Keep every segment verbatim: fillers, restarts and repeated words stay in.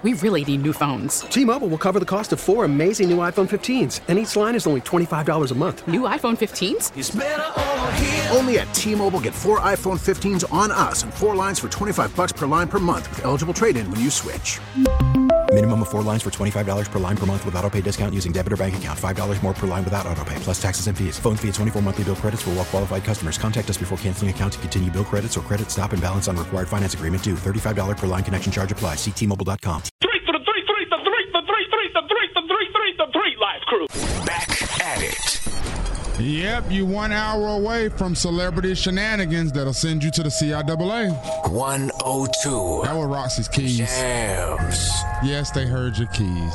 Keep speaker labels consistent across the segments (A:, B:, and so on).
A: We really need new phones.
B: T-Mobile will cover the cost of four amazing new iPhone fifteens, and each line is only twenty-five dollars a month.
A: New iPhone fifteens?
C: It's better over here.
D: Only at T-Mobile, get four iPhone fifteens on us and four lines for twenty-five dollars per line per month with eligible trade-in when you switch.
E: Minimum of four lines for twenty-five dollars per line per month with autopay discount using debit or bank account. five dollars more per line without autopay, plus taxes and fees. Phone fee at twenty-four monthly bill credits for well-qualified customers. Contact us before canceling account to continue bill credits or credit stop and balance on required finance agreement due. thirty-five dollars per line connection charge applies. See T Mobile dot com.
F: Three for the three, three, the three, the three, three, the three, the three, three, the three, live crew.
C: Back at it.
G: Yep, you one hour away from celebrity shenanigans that'll send you to the C I A A.
C: one oh two.
G: That was Roxy's keys.
C: Jams.
G: Yes, they heard your keys.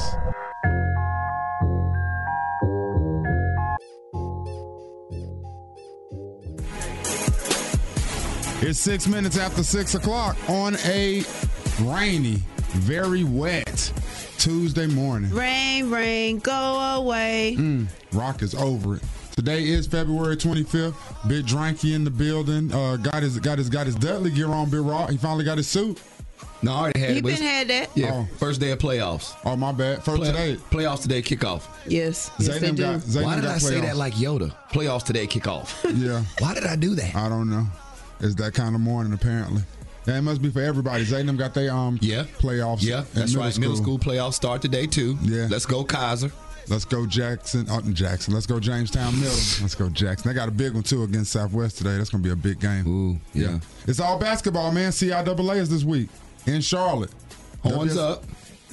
G: It's six minutes after six o'clock on a rainy, very wet Tuesday morning.
H: Rain, rain, go away.
G: Mm, rock is over it. Today is February twenty-fifth. Big Dranky in the building. Uh, got his got his got his Dudley gear on. Big Rock. He finally got his suit.
I: No, I already had
H: He
I: it.
H: been
I: it's-
H: had that.
I: Yeah,
G: Oh.
I: first day of playoffs.
G: Oh my bad. First
I: Play-
G: today.
I: Playoffs today kick off.
H: Yes, yes they
G: Zaynab
H: do.
G: got, Zaynab
I: Why did
G: got
I: I say
G: playoffs.
I: that like Yoda? Playoffs today kick off.
G: Yeah,
I: Why did I do that?
G: I don't know. It's that kind of morning apparently. Yeah, it must be for everybody. Zaynab got their um
I: Yeah.
G: playoffs.
I: Yeah,
G: in
I: that's
G: middle
I: right.
G: School.
I: Middle school playoffs start today too.
G: Yeah.
I: Let's go Kaiser.
G: Let's go Jackson. Oh, Jackson. Let's go Jamestown Middle. Let's go Jackson. They got a big one too against Southwest today. That's gonna be a big game.
I: Ooh, yeah.
G: It's all basketball, man. C I A A is this week in Charlotte.
I: Horns
G: W S
I: up.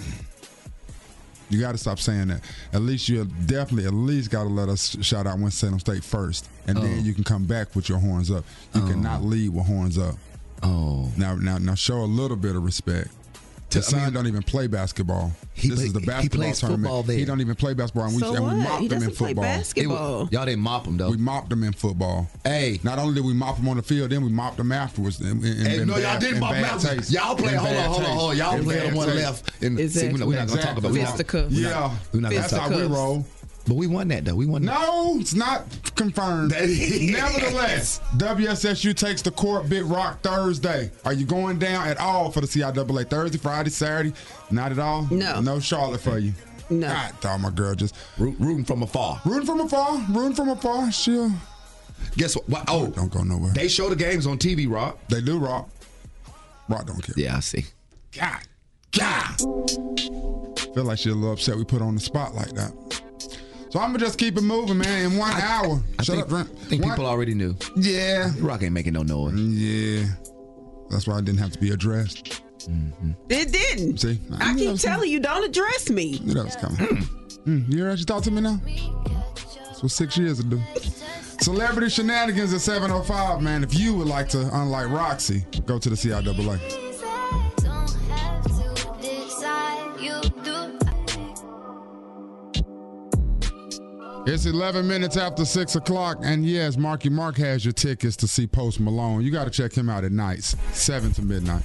G: You got to stop saying that. At least you definitely at least got to let us shout out Winston-Salem State first, and
I: Oh.
G: then you can come back with your horns up. You
I: Oh.
G: cannot lead with horns up.
I: Oh.
G: Now, now, now, show a little bit of respect. His
I: I
G: son
I: mean-
G: don't even play basketball.
I: He
G: this
I: play-
G: is the
I: he
G: basketball
I: plays
G: tournament.
I: football there.
G: He don't even play basketball, and we,
H: So
G: and we
H: what?
G: mopped
H: He
G: him in
H: doesn't play
G: football.
I: It
H: basketball.
I: was- y'all didn't mop him though.
G: We mopped him in football.
I: Hey.
G: Not only did we mop him on the field, then we mopped him afterwards. In, in,
I: Hey,
G: in
I: no, y'all
G: bad-
I: didn't
G: in
I: mop him
G: bad
I: afterwards.
G: taste.
I: Y'all play.
G: In
I: Hold on,
G: bad
I: hold on,
G: taste.
I: hold on. Y'all
G: In
I: play
G: bad
I: the one
G: taste.
I: left. And
H: Exactly.
I: see, we're not, we're not gonna talk about. We're not,
H: Fisticuffs.
I: we're not-
G: Yeah,
I: we're not gonna
G: that's
I: talk
G: how
I: about.
G: we roll.
I: But we won that though. We won. That.
G: No, it's not confirmed.
I: That is.
G: Nevertheless, W S S U takes the court Big Rock Thursday. Are you going down at all for the C I A A Thursday, Friday, Saturday? Not at all?
H: No.
G: No Charlotte for you.
H: No.
G: God, dog, my girl just
I: Root, rooting from afar.
G: rooting from afar, rooting from afar. Sure.
I: Guess what? what? Oh,
G: Don't go nowhere.
I: they show the games on T V, Rock.
G: They do, Rock. Rock don't care.
I: Yeah, I see.
G: God. God. Feel like she a little upset we put her on the spot like that. So I'm gonna just keep it moving, man. In one hour.
I: I
G: Shut
I: think,
G: up, Brent.
I: I think
G: One-
I: people already knew.
G: Yeah.
I: Rock ain't making no noise.
G: Yeah. That's why I didn't have to be addressed.
H: It didn't.
G: See?
H: I
G: knew that
H: keep
G: was
H: telling you, don't address me.
G: coming. Knew that was coming. Mm, you hear how she talk to me now? That's what six years will do. Celebrity shenanigans at seven oh five, man. If you would like to, unlike Roxy, go to the C I A A. It's eleven minutes after six o'clock, and yes, Marky Mark has your tickets to see Post Malone. You got to check him out at nights, seven to midnight.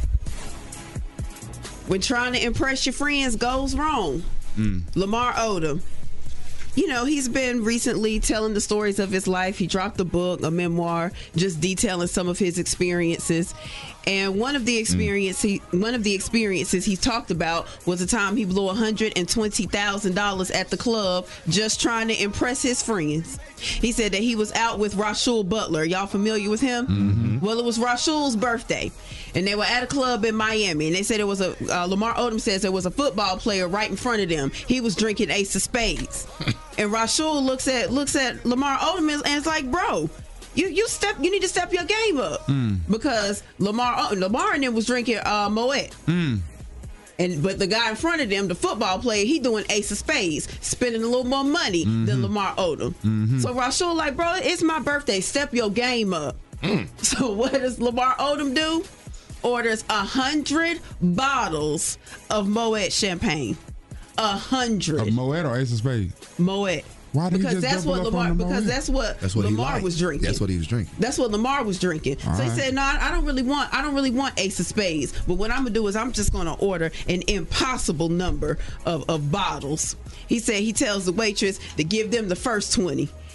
H: When trying to impress your friends goes wrong. Lamar Odom. You know, he's been recently telling the stories of his life. He dropped a book, a memoir, just detailing some of his experiences. And one of the experience he, one of the experiences he talked about was the time he blew one hundred twenty thousand dollars at the club just trying to impress his friends. He said that he was out with Rashul Butler. Y'all familiar with him? Mm-hmm. Well, it was Rashul's birthday, and they were at a club in Miami. And they said it was a uh, Lamar Odom says there was a football player right in front of them. He was drinking Ace of Spades, and Rashul looks at looks at Lamar Odom and it's like, bro. You you step you need to step your game up
G: Mm.
H: because Lamar Lamar and them was drinking uh, Moet.
G: Mm.
H: And but the guy in front of them, the football player, he doing Ace of Spades, spending a little more money
G: Mm-hmm.
H: than Lamar Odom.
G: Mhm.
H: So Rashul like, bro, it's my birthday. Step your game up. So what does Lamar Odom do? Orders a hundred bottles of Moet champagne. A hundred
G: Of Moet or Ace of Spades?
H: Moet.
G: Why did he
H: Because
G: just
H: that's
G: double
H: what
G: up
H: Lamar.
G: on the
H: Because
G: Moet?
H: that's what,
I: That's what he
H: Lamar
I: liked.
H: was drinking.
I: That's what he was drinking.
H: That's what Lamar was drinking.
G: All
H: so he
G: right.
H: said, "No, I don't really want. I don't really want Ace of Spades. But what I'm gonna do is I'm just gonna order an impossible number of, of bottles." He said he tells the waitress to give them the first twenty,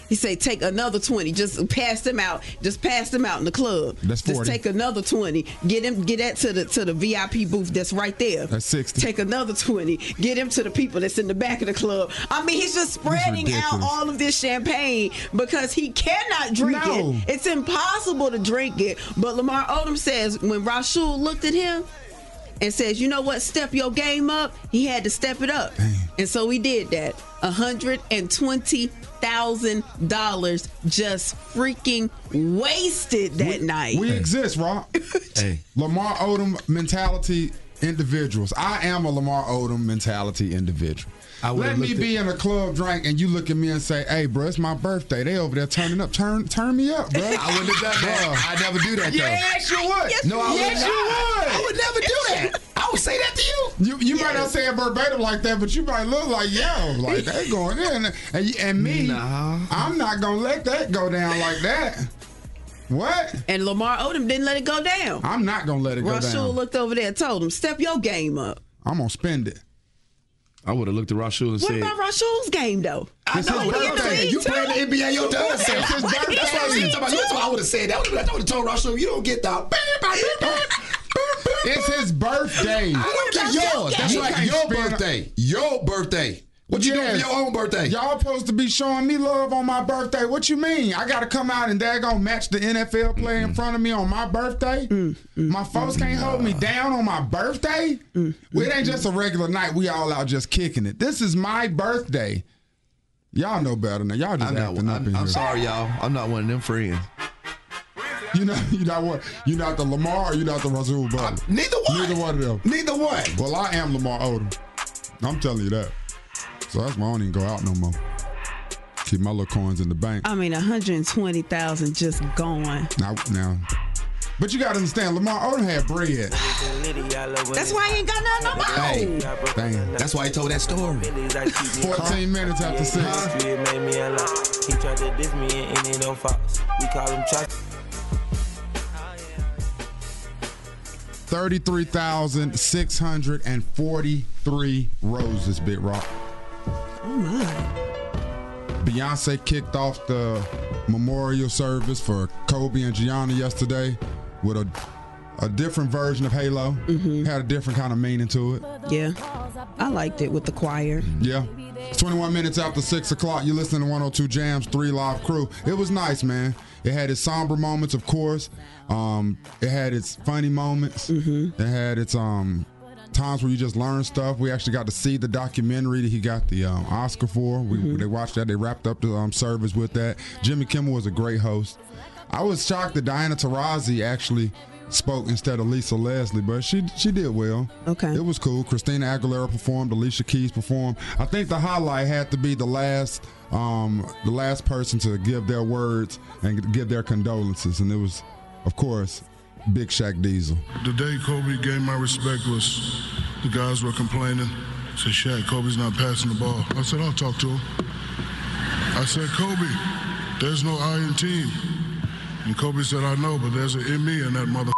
H: He said, take another twenty. Just pass them out. Just pass them out in the club.
G: That's forty.
H: Just take another twenty. Get him. Get that to the to the V I P booth that's right there.
G: That's sixty.
H: Take another twenty. Get him to the people that's in the back of the club. I mean, he's just spreading out all of this champagne because he cannot drink
G: No.
H: it. It's impossible to drink it. But Lamar Odom says when Rasul looked at him and says, you know what, step your game up, he had to step it up.
G: Dang.
H: And so he did that. one hundred twenty thousand dollars just freaking wasted that
G: we,
H: night.
G: We exist, Rock.
I: Hey.
G: Lamar Odom mentality individuals. I am a Lamar Odom mentality individual.
I: I would've
G: Let me
I: looked
G: be
I: at-
G: in a club drink and you look at me and say, hey, bro, it's my birthday. They over there turning up. Turn turn me up, bro.
I: I wouldn't have done that. I'd never do that, though.
G: Yes, you would.
H: Yes,
I: No, I
G: yes,
I: would
G: you would.
I: I would never do that. I would say that to you.
G: You you might not say it verbatim like that, but you might look like, yo, like they going in. And, you- and me,
I: Nah.
G: I'm not going to let that go down like that. What?
H: And Lamar Odom didn't let it go down.
G: I'm not going to let it go
H: Rasul
G: down.
H: looked over there and told him, step your game up.
G: I'm going to spend it.
I: I would have looked at Rasul and
H: What
I: said,
H: about Rasul's game, though?
I: I
G: It's
I: know,
G: his
I: but I'm
G: birthday.
I: saying, you playing the N B A your damn self.
G: It's his
I: That's what I'm saying.
G: birthday.
I: Talking about- you talking about- I would have said that. I would have told Rasul, you don't get the.
G: It's his birthday.
I: I don't get yours. That's
G: You
I: right.
G: can't
I: Your
G: spend-
I: birthday. Your birthday. What you doing for
G: Yes.
I: your own birthday?
G: Y'all supposed to be showing me love on my birthday. What you mean? I got to come out and daggone match the N F L player in front of me on my birthday? My folks can't hold me down on my birthday? Well, it ain't just a regular night. We all out just kicking it. This is my birthday. Y'all know better than Y'all just
I: I'm not.
G: acting up
I: I'm,
G: in
I: I'm
G: here.
I: sorry, y'all. I'm not one of them friends.
G: You know, you not what? You not the Lamar or you not the Rasul brother?
I: Neither one.
G: Neither one of them.
I: Neither one.
G: Well, I am Lamar Odom. I'm telling you that. So that's why I don't even go out no more. Keep my little coins in the bank.
H: I mean, one hundred twenty thousand just gone.
G: Now, now. But you got to understand, Lamar Odom had bread.
H: That's why he ain't got nothing no more.
I: Hey,
G: Damn.
I: that's why he told that story.
G: fourteen minutes after six.
J: He tried to diss me and it don't fox. We call him Chuck.
G: thirty-three thousand six hundred forty-three roses, Big Rock.
H: Oh, my.
G: Beyonce kicked off the memorial service for Kobe and Gianna yesterday with a a different version of Halo. Mm-hmm. Had a different kind of meaning to it.
H: Yeah. I liked it with the choir.
G: Yeah. It's twenty-one minutes after six o'clock. You listen to one oh two Jams, three live crew. It was nice, man. It had its somber moments, of course. Um, it had its funny moments. Mm-hmm. It had its um times where you just learn stuff. We actually got to see the documentary that he got the um, Oscar for. We mm-hmm. They watched that. They wrapped up the um, service with that. Jimmy Kimmel was a great host. I was shocked that Diana Taurasi actually spoke instead of Lisa Leslie, but she she did well.
H: Okay.
G: It was cool. Christina Aguilera performed, Alicia Keys performed. I think the highlight had to be the last um, the last person to give their words and give their condolences, and it was, of course, Big Shaq Diesel.
K: The day Kobe gave my respect was the guys were complaining. Said, Shaq, Kobe's not passing the ball. I said, I'll talk to him. I said, Kobe, there's no I in team. And Kobe said, I know, but there's an in me in that mother.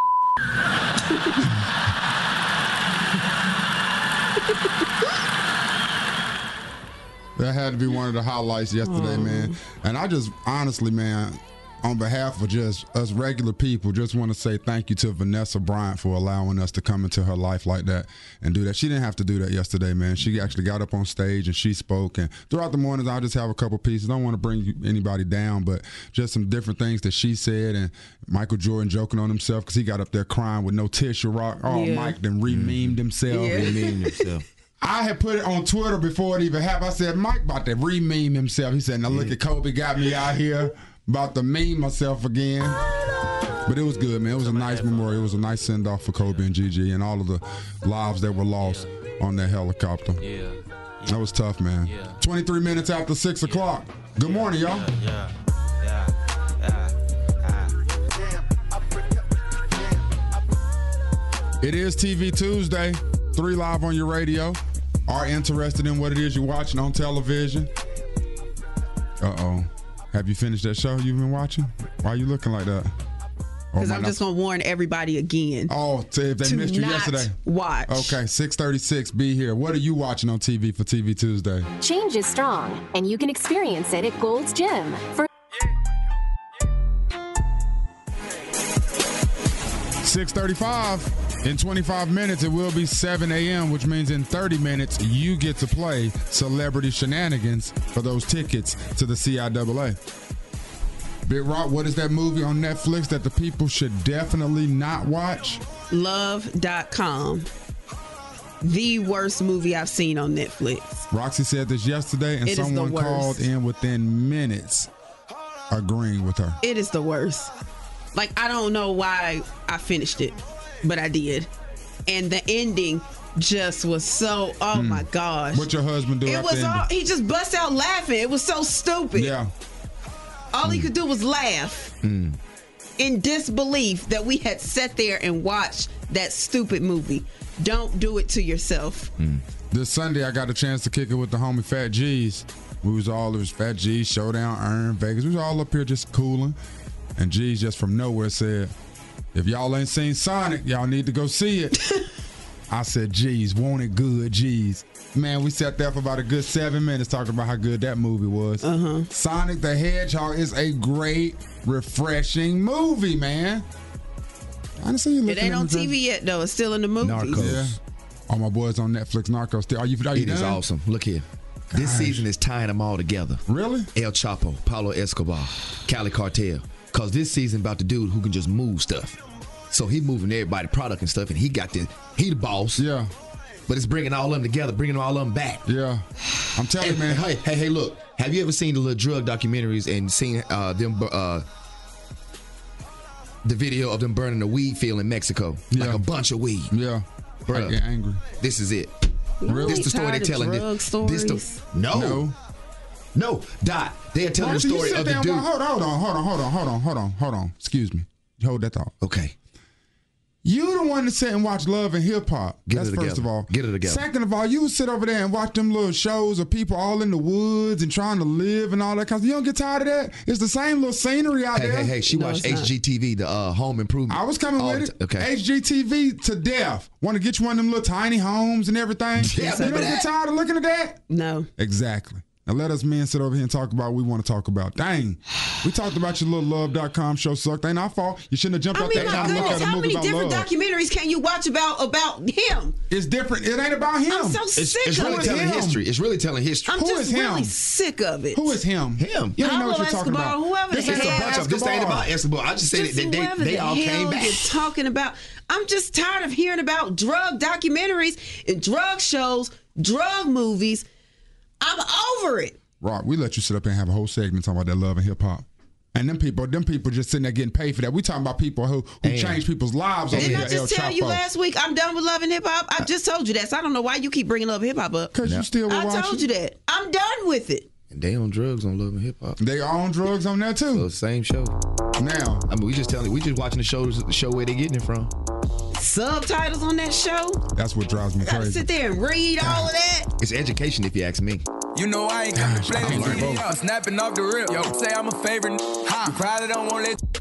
G: That had to be one of the highlights yesterday, oh. man. And I just, honestly, man, on behalf of just us regular people, just want to say thank you to Vanessa Bryant for allowing us to come into her life like that and do that. She didn't have to do that yesterday, man. She actually got up on stage and she spoke. And throughout the mornings, I'll just have a couple pieces. I don't want to bring anybody down, but just some different things that she said. And Michael Jordan joking on himself because he got up there crying with no tissue rock. Oh, yeah. Mike then re-memed himself.
H: Yeah.
G: Re-memed himself. I had put it on Twitter before it even happened. I said, Mike about to re-meme himself. He said, now look at Kobe got me out here about to meme myself again. But it was good, man. It was a nice memorial. It was a nice send-off for Kobe and Gigi and all of the lives that were lost on that helicopter.
J: Yeah.
G: That was tough, man.
J: Yeah.
G: twenty-three minutes after six o'clock. Good morning, y'all.
J: Yeah. Yeah. Yeah.
G: It is T V Tuesday. Three live on your radio. Are interested in what it is you're watching on television? Uh-oh. Have you finished that show you've been watching? Why are you looking like that?
H: Because I'm just going to warn everybody again.
G: Oh, so if they missed you
H: not
G: yesterday.
H: Watch.
G: Okay, six thirty-six, be here. What are you watching on T V for T V Tuesday?
L: Change is strong, and you can experience it at Gold's Gym. For
G: six thirty-five. In twenty-five minutes, it will be seven a.m., which means in thirty minutes, you get to play Celebrity Shenanigans for those tickets to the C I A A. Big Rock, what is that movie on Netflix that the people should definitely not watch?
H: Love dot com. The worst movie I've seen on Netflix.
G: Roxy said this yesterday, and
H: It is the
G: someone
H: worst.
G: called in within minutes agreeing with her.
H: It is the worst. Like, I don't know why I finished it, but I did. And the ending just was so, oh
G: Hmm.
H: my gosh.
G: What your husband do
H: It
G: after
H: was
G: the
H: all,
G: ending?
H: he just bust out laughing. It was so stupid.
G: Yeah.
H: All he could do was laugh
G: Mm.
H: in disbelief that we had sat there and watched that stupid movie. Don't do it to yourself.
G: This Sunday, I got a chance to kick it with the homie Fat G's. We was all, it was Fat G's, Showdown, Earn, Vegas. We was all up here just cooling. And G's just from nowhere said, if y'all ain't seen Sonic, y'all need to go see it. I said, G's, won't it good, G's. Man, we sat there for about a good seven minutes talking about how good that movie was. Uh-huh. Sonic the Hedgehog is a great, refreshing movie, man. I didn't see you
H: It
G: looking
H: ain't
G: at
H: on
G: me,
H: T V yet, though. It's still in the movie.
I: Narcos.
G: Yeah. All my boys on Netflix, Narcos. Still, are you, are you
I: It is
G: done?
I: awesome. Look here. This
G: Gosh.
I: season is tying them all together.
G: Really?
I: El Chapo, Pablo Escobar, Cali Cartel. Because this season about the dude who can just move stuff. So he moving everybody product and stuff, and he got the, he the boss.
G: Yeah.
I: But it's bringing all of them together, bringing all of them back.
G: Yeah. I'm telling
I: And,
G: you, man.
I: Hey, hey, hey, look. Have you ever seen the little drug documentaries and seen uh, them, uh, the video of them burning a weed field in Mexico?
G: Yeah.
I: Like a bunch of weed.
G: Yeah.
I: Bruh,
G: I get angry.
I: This is it.
H: Really?
I: This the story they're
H: Tired of
I: telling.
H: drug
I: This,
H: stories?
I: this the, no.
G: No.
I: No. Dot. They are telling
G: Why
I: the
G: don't you
I: story
G: sit
I: of
G: there
I: the
G: and
I: dude.
G: wa- Hold on, hold on, hold on, hold on, hold on, hold on, hold on. Excuse me. Hold that thought.
I: Okay.
G: You the one to sit and watch Love and Hip Hop.
I: Get
G: That's
I: it
G: first
I: together.
G: of all.
I: Get it together.
G: Second of all, you would sit over there and watch them little shows of people all in the woods and trying to live and all that kind of. You don't get tired of that? It's the same little scenery out
I: Hey,
G: there.
I: hey, hey. She
H: No,
I: watched
H: it's
I: H G T V, the uh, Home Improvement.
G: I was coming
I: all
G: with
I: the
G: it.
I: ti- Okay.
G: H G T V to death. Want to get you one of them little tiny homes and everything?
I: Yeah,
G: you don't
I: remember
G: get
I: that?
G: tired of looking at that?
H: No.
G: Exactly. Now let us men sit over here and talk about what we want to talk about. Dang. We talked about your little love dot com show sucked. Ain't our fault. You shouldn't have jumped
H: I
G: out
H: mean,
G: there
H: my
G: and looked
H: goodness,
G: at a
H: how
G: movie
H: many
G: about
H: different
G: love.
H: documentaries can you watch about about him?
G: It's different. It ain't about him.
H: I'm so
I: It's,
H: sick
I: it's
H: of
I: really
H: it.
I: telling
G: him?
I: history. It's really telling history.
H: I'm
G: Who
H: just
G: is him?
H: really sick of it.
G: Who is him?
I: Him.
G: You don't know what
H: Pablo
G: you're talking
H: Escobar,
G: about.
H: whoever
G: This
H: the
G: is
I: It's a
H: hell.
I: bunch of. This ain't about Escobar. I just say
H: Just
I: that they,
H: whoever
I: they, they
H: the
I: all
H: hell
I: came back.
H: you're talking about. I'm just tired of hearing about drug documentaries and drug shows, drug movies. I'm over it.
G: Rock, we let you sit up here and have a whole segment talking about that love and hip hop. And them people, them people just sitting there getting paid for that. We talking about people who, who
I: Damn.
G: change people's lives over
H: Didn't
G: here.
H: I just
G: El
H: tell you
G: Chapo.
H: last week I'm done with Love and Hip Hop? I just told you that, so I don't know why you keep bringing Love and Hip Hop up.
G: Because you still were
H: I
G: watching.
H: told you that. I'm done with it.
I: And they on drugs on Love and Hip Hop.
G: They on drugs on there
I: So
G: too.
I: same show.
G: Now,
I: I mean, we just telling. We just watching the show. The show where they getting it from.
H: Subtitles on that show.
G: that's what drives me
H: Gotta
G: crazy.
H: sit there and read all of that.
I: It's education, if you ask me.
M: You know I ain't got to play
G: I
M: this
G: learned
M: shit.
G: both.
M: Snapping off the rip. Yo, say I'm a favorite. You probably don't want to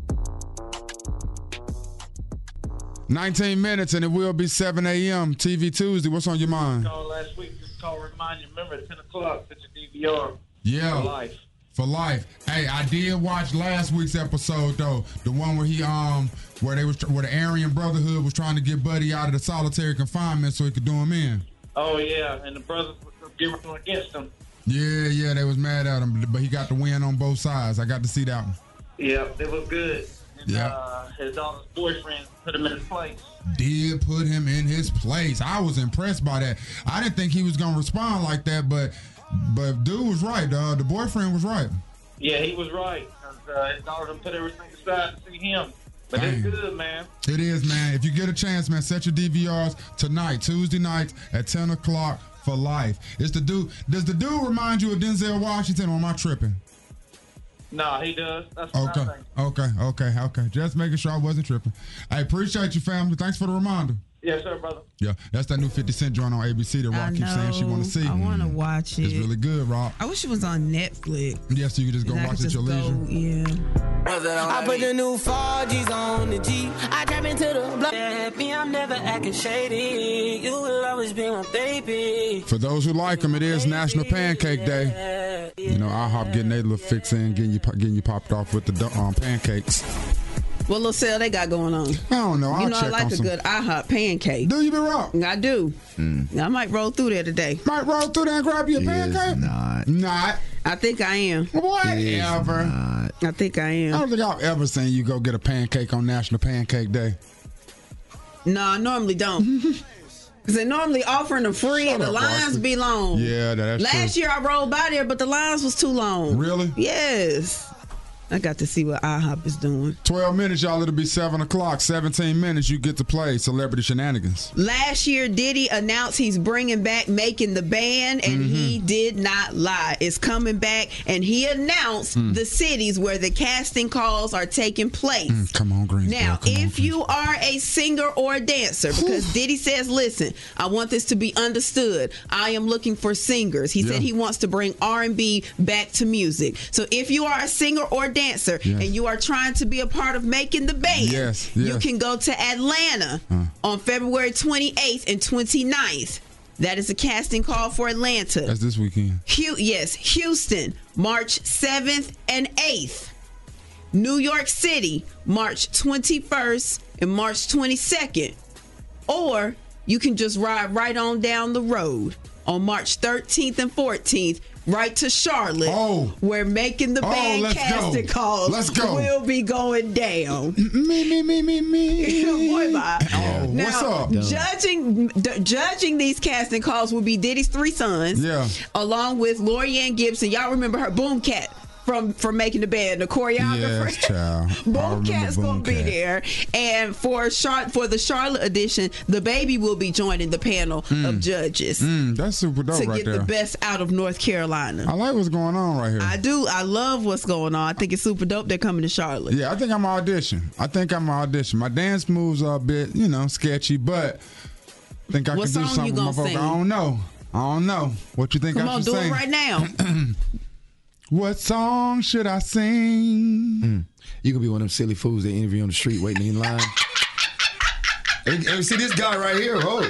M: let.
G: nineteen minutes and it will be seven a.m. T V Tuesday. What's on your mind?
F: Call last week. Just call remind you. Remember at ten o'clock. Put your D V R.
G: Yeah.
F: For life.
G: For life. Hey, I did watch last week's episode though, the one where he um where they was where the Aryan Brotherhood was trying to get Buddy out of the solitary confinement so he could do him in.
F: Oh yeah, and the brothers were giving against him.
G: Yeah, yeah, they was mad at him, but he got the win on both sides. I got to see that one.
F: Yeah, it was good. And,
G: Yeah.
F: uh, his daughter's boyfriend put him in his place.
G: Did put him in his place. I was impressed by that. I didn't think he was gonna respond like that, but but dude was right. Uh, the boyfriend was right.
F: Yeah, he was right. 'Cause, uh, his daughter done put everything aside to see him. But
G: Dang.
F: it's good, man.
G: It is, man. If you get a chance, man, set your D V Rs tonight, Tuesday nights at ten o'clock for life. It's the dude. Does the dude remind you of Denzel Washington, or am I tripping?
F: Nah, he does. That's what
G: Okay,
F: I think.
G: okay, okay, okay. Just making sure I wasn't tripping. I appreciate you, family. Thanks for the reminder.
F: Yes, sir, brother.
G: Yeah, that's that new fifty Cent joint on A B C that
H: I
G: Rock keeps saying she want to see.
H: I want to watch it.
G: It's really good, Rock.
H: I wish it was on Netflix.
G: Yes, you can just go
H: And I
G: watch
H: could
G: it at your
H: just
G: leisure.
H: go, yeah.
J: I put the new four G's on the G. I trap into the block. Me, I'm never acting shady. You will always be my baby.
G: For those who like them, it is National Pancake Day. You know, IHOP getting their little fix in, getting you getting you popped off with the um, pancakes.
H: What little sale they got going on?
G: I don't know. I'll
H: you know,
G: check
H: I like
G: on
H: a
G: some...
H: good IHOP pancake.
G: Do you be wrong?
H: I do.
I: Mm.
H: I might roll through there today.
G: Might roll through there and grab you a
I: It
G: pancake?
I: is not.
G: Not.
H: I think I am.
G: Whatever.
H: I think I am.
G: I don't think I've ever seen you go get a pancake on National Pancake Day.
H: No, I normally don't. Because they normally offering them free
G: Shut
H: and the
G: up,
H: lines
G: Roxy.
H: be long.
G: Yeah, that's
H: Last
G: true.
H: year I rolled by there, but the lines was too long.
G: Really?
H: Yes. I got to see what IHOP is doing.
G: twelve minutes, y'all. It'll be seven o'clock. seventeen minutes, you get to play Celebrity Shenanigans.
H: Last year, Diddy announced he's bringing back Making the Band, and
G: Mm-hmm.
H: he did not lie. It's coming back, and he announced
G: Mm.
H: the cities where the casting calls are taking place.
G: Mm, come on, Greensboro.
H: Now,
G: come
H: if
G: on,
H: you are a singer or a dancer, because Diddy says, listen, I want this to be understood. I am looking for singers. He
G: Yeah.
H: said he wants to bring R and B back to music. So if you are a singer or dancer
G: Yes.
H: and you are trying to be a part of Making the Band,
G: Yes,
H: you
G: yes.
H: can go to Atlanta
G: Uh.
H: on February twenty-eighth and twenty-ninth. That is a casting call for Atlanta.
G: That's this weekend.
H: Hu- yes, Houston, March seventh and eighth. New York City, March twenty-first and March twenty-second. Or you can just ride right on down the road on March thirteenth and fourteenth, right to Charlotte,
G: Oh.
H: where Making the
G: Oh,
H: Band
G: let's
H: casting
G: go.
H: calls
G: Let's go.
H: will be going down.
G: Me, me, me, me, me.
H: Boy, bye.
G: Oh,
H: Now,
G: what's up?
H: Judging d- judging these casting calls will be Diddy's three sons,
G: Yeah.
H: along with Lorianne Gibson. Y'all remember her, Boom Cat from from Making the Band, the choreographer.
G: Yes, child. I
H: Boom
G: remember
H: Cat's
G: Boom
H: gonna be
G: Cat.
H: there, and for Char- for the Charlotte edition, the baby will be joining the panel of judges
G: Mm, that's super dope
H: to
G: right
H: get
G: there.
H: the best out of North Carolina.
G: I like what's going on right here.
H: I do. I love what's going on. I think it's super dope. They're coming to Charlotte.
G: Yeah, I think I'm audition. I think I'm audition. My dance moves are a bit, you know, sketchy, but I think I
H: What
G: can do
H: song
G: something
H: you
G: with my
H: gonna
G: vocal.
H: sing?
G: I don't know. I don't know. What you think
H: Come
G: I
H: on,
G: should
H: do
G: sing?
H: it right now.
G: What song should I sing?
I: Mm. You could be one of them silly fools they interview on the street waiting in line. Hey, hey, see this guy right here? Oh.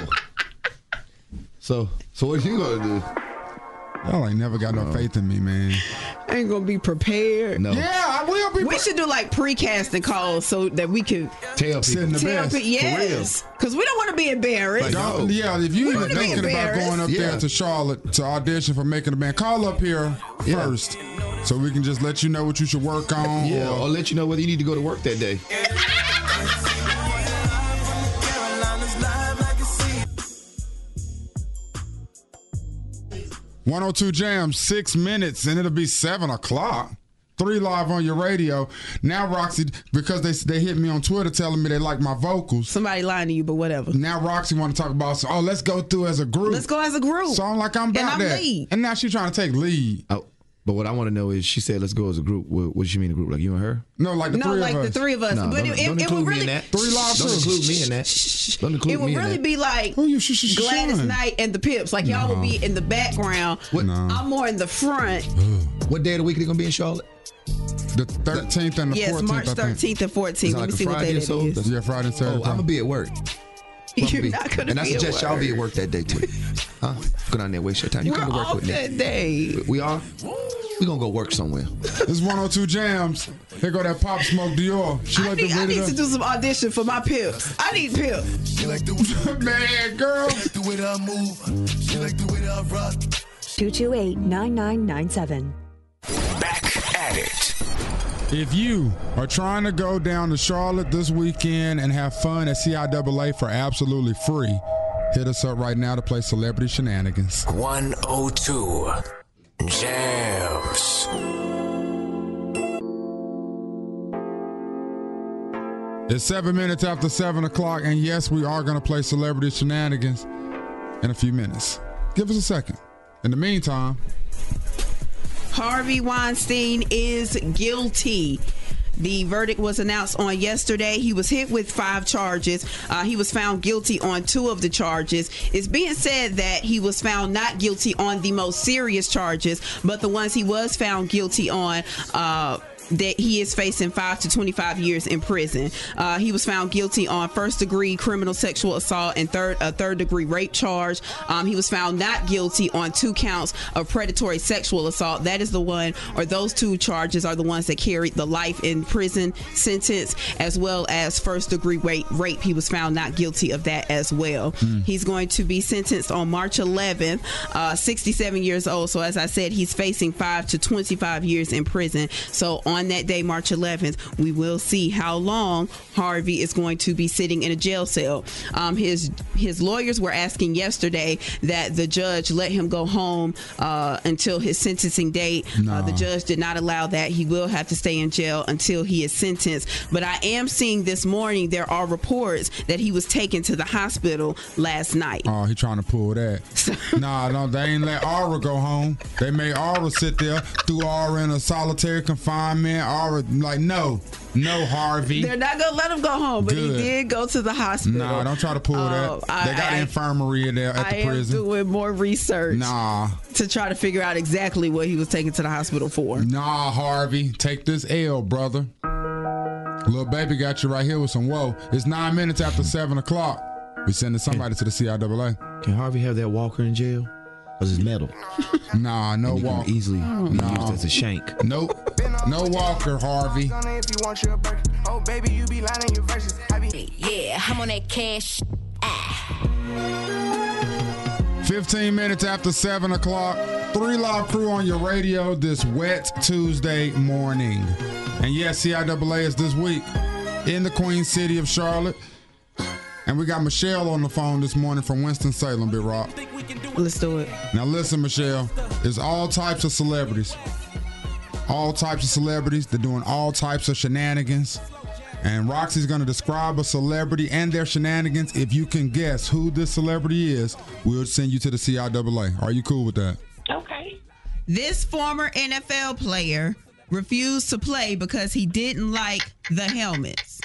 I: So, so what you gonna do?
G: Y'all ain't never got no faith in me, man.
H: I ain't gonna be prepared.
I: No.
G: Yeah, I will be.
H: We should do like pre-casting calls so that we can
I: Tell
G: Send
I: people.
G: the
H: tell
G: best.
H: people. Yes, because we don't want to be embarrassed.
G: Don't- yeah, if you
H: We
G: even
H: wanna be
G: thinking about
H: embarrassed.
G: going up
I: Yeah.
G: there to Charlotte to audition for Making the Band, call up here
I: Yeah.
G: first so we can just let you know what you should work on.
I: Yeah, or let you know whether you need to go to work that day.
G: one oh two Jams, six minutes, and it'll be seven o'clock. Three live on your radio. Now, Roxy, because they they hit me on Twitter telling me they like my vocals.
H: Somebody lying to you, but whatever.
G: Now Roxy want to talk about, so, oh, let's go through as a group.
H: Let's go as a group.
G: So I'm like, I'm about
H: I'm
G: that.
H: lead.
G: And now she's trying to take lead.
I: Oh, but what I want to know is, she said, "Let's go as a group." What, what does she mean, a group? Like you and her?
G: No, like the
H: No,
G: three
H: like
G: of
H: the
G: us.
H: three of us.
I: No,
H: but
I: don't,
H: it,
I: don't
H: it, it
I: include
H: would
I: me
H: really
I: in that.
G: Three live
I: Don't
G: shows.
I: include me in that. Don't include
H: it would
I: me in
H: really
I: that.
H: be like
G: Who you sh- sh- sh-
H: Gladys
G: showing?
H: Knight and the Pips. Like y'all would be in the background.
G: No.
H: I'm more in the front.
I: What day of the week are they gonna be in Charlotte?
G: The thirteenth and the
H: Yes,
G: fourteenth,
H: March
G: I think.
H: thirteenth and fourteenth.
I: Is it
H: Let
I: like
H: me
I: a
H: see what
I: Friday
H: day
I: or
H: that
I: so?
H: is.
G: Yeah, Friday and
I: Oh,
G: Saturday.
I: I'm gonna be at work.
H: You're
I: be-
H: not gonna
I: And I
H: be
I: suggest
H: at
I: y'all
H: work.
I: be at work that day too. Huh? Go down there, waste your time. You
H: We're
I: come to work
H: off
I: with me.
H: that day.
I: We are. We gonna go work somewhere.
G: It's one oh two Jams. Here go that Pop Smoke Dior. She
H: I
G: like
H: need,
G: to
H: I
G: read
H: need
G: it
H: to
G: up.
H: do some audition for my Pips. I need Pips.
K: She like the way
G: Man, girl.
K: the way that I move. She like the way that I rock.
N: two two eight, nine nine nine seven.
C: Back at it.
G: If you are trying to go down to Charlotte this weekend and have fun at C I A A for absolutely free, hit us up right now to play Celebrity Shenanigans.
C: one oh two Jams.
G: It's seven minutes after seven o'clock, and yes, we are going to play Celebrity Shenanigans in a few minutes. Give us a second. In the meantime,
H: Harvey Weinstein is guilty. The verdict was announced on yesterday. He was hit with five charges. Uh, he was found guilty on two of the charges. It's being said that he was found not guilty on the most serious charges, but the ones he was found guilty on, uh, that he is facing five to twenty-five years in prison. Uh, he was found guilty on first degree criminal sexual assault and third a third degree rape charge. Um, he was found not guilty on two counts of predatory sexual assault. That is the one, or those two charges are the ones that carried the life in prison sentence, as well as first degree rape. rape. He was found not guilty of that as well. Mm. He's going to be sentenced on March eleventh, uh, sixty-seven years old. So as I said, he's facing five to twenty-five years in prison. So on that day, March eleventh, we will see how long Harvey is going to be sitting in a jail cell. Um, his his lawyers were asking yesterday that the judge let him go home uh, until his sentencing date. No. Uh, the judge did not allow that. He will have to stay in jail until he is sentenced. But I am seeing this morning there are reports that he was taken to the hospital last night.
G: Oh, he trying to pull that. nah, no, they ain't let Aura go home. They made Aura sit there, threw Aura in a solitary confinement. Aura, like, no. No, Harvey.
H: They're not going to let him go home, but Good. he did go to the hospital.
G: Nah, don't try to pull uh, that. I, they got I, an infirmary in there at
H: I
G: the prison.
H: I am doing more research.
G: Nah.
H: To try to figure out exactly what he was taken to the hospital for.
G: Nah, Harvey. Take this L, brother. Little baby got you right here with some whoa. It's nine minutes after seven o'clock. We sending somebody to the C I A A.
I: Can Harvey have that walker in jail? Because it's metal.
G: Nah, no walker.
I: Easily nah. used as a shank.
G: Nope. No walker, Harvey.
J: Yeah, I'm on that cash.
G: fifteen minutes after seven o'clock. Three Live Crew on your radio this wet Tuesday morning. And yes, C I A A is this week in the Queen City of Charlotte. And we got Michelle on the phone this morning from Winston-Salem, Big Rock.
H: Let's do it.
G: Now listen, Michelle, there's all types of celebrities. All types of celebrities. They're doing all types of shenanigans. And Roxy's going to describe a celebrity and their shenanigans. If you can guess who this celebrity is, we'll send you to the C I A A. Are you cool with that?
H: Okay. This former N F L player refused to play because he didn't like the helmets.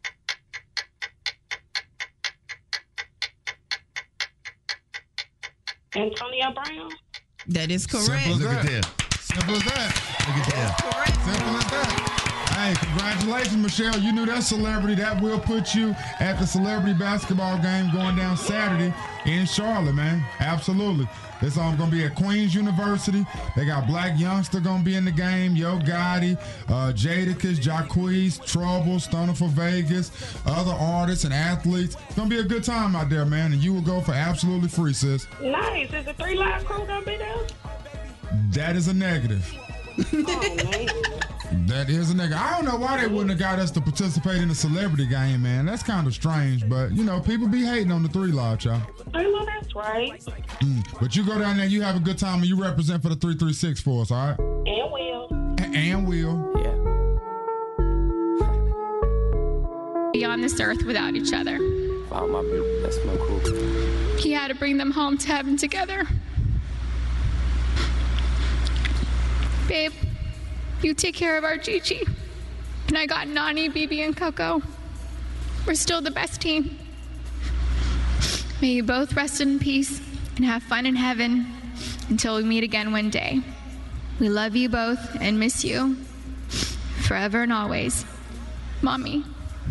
O: Antonio Brown?
H: That is correct.
G: Simple as
I: Look
G: that.
I: at that.
G: Simple as that.
I: Look at that.
H: Correct.
G: Simple as that. Hey, congratulations, Michelle. You knew that celebrity. That will put you at the celebrity basketball game going down Saturday in Charlotte, man. Absolutely. It's um, going to be at Queens University. They got Black Youngster going to be in the game. Yo Gotti, uh, Jadakiss, Jacquees, Trouble, Stunner for Vegas, other artists and athletes. It's going to be a good time out there, man. And you will go for absolutely free, sis.
O: Nice. Is the Three Live Crew going to be there?
G: That is a negative.
O: Oh, man.
G: That is a nigga. I don't know why they wouldn't have got us to participate in the celebrity game, man. That's kind of strange, but you know, people be hating on the Three Live, y'all.
O: I know that's right.
G: Mm. But you go down there, you have a good time, and you represent for the three three six for us, all right?
O: And will.
G: A- and will.
O: Yeah.
P: Be on this earth without each other.
Q: Found my baby. That's my cool.
P: He had to bring them home to heaven together. Babe, you take care of our Gigi. And I got Nani, Bibi, and Coco. We're still the best team. May you both rest in peace and have fun in heaven until we meet again one day. We love you both and miss you forever and always. Mommy.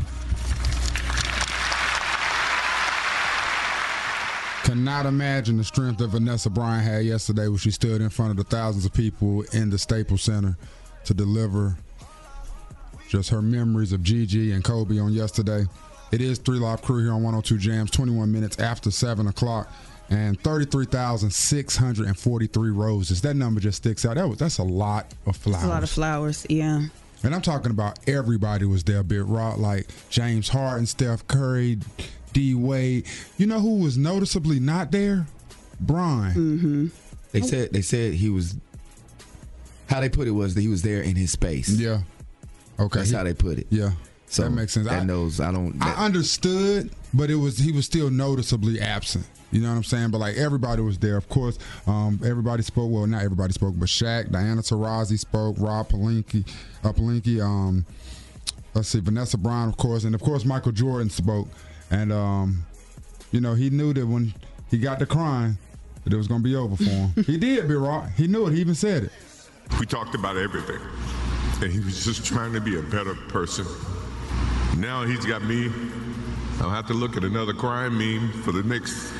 G: Cannot imagine the strength that Vanessa Bryant had yesterday when she stood in front of the thousands of people in the Staples Center to deliver just her memories of Gigi and Kobe on yesterday. It is Three Live Crew here on one oh two Jams, twenty-one minutes after seven o'clock, and thirty-three thousand six hundred forty-three roses. That number just sticks out. That was, that's a lot of flowers.
H: That's a lot of flowers, yeah.
G: And I'm talking about everybody was there, Big Rock, like James Harden, Steph Curry, D Wade. You know who was noticeably not there? Bron.
H: Mm-hmm.
I: They said they said he was. How they put it was that he was there in his space.
G: Yeah. Okay.
I: That's
G: he,
I: how they put it.
G: Yeah.
I: So
G: that makes sense.
I: That
G: I,
I: knows. I don't. That,
G: I understood, but it was he was still noticeably absent. You know what I'm saying? But like everybody was there, of course. Um, everybody spoke. Well, not everybody spoke, but Shaq, Diana Taurasi spoke. Rob Pelinka, uh, Pelinka. Um, let's see, Vanessa Bryant, of course, and of course Michael Jordan spoke. And um, you know, he knew that when he got to crying, that it was going to be over for him. He did, B-Rock. He knew it. He even said it.
R: We talked about everything. and he was just trying to be a better person. Now he's got me. I'll have to look at another crime meme for the next.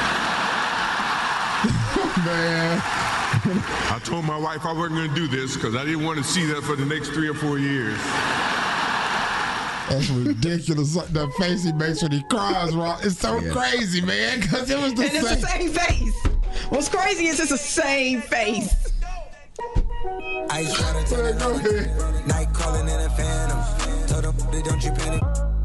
G: Man.
R: I told my wife I wasn't going to do this because I didn't want to see that for the next three or four years.
G: That's ridiculous. The face he makes when he cries, Rock. It's so
H: Yeah.
G: crazy, man, because it was the
H: and
G: same.
H: it's the same face. What's crazy is it's the same face.
J: Ice water to the night calling in a phantom. Told them they don't you panic.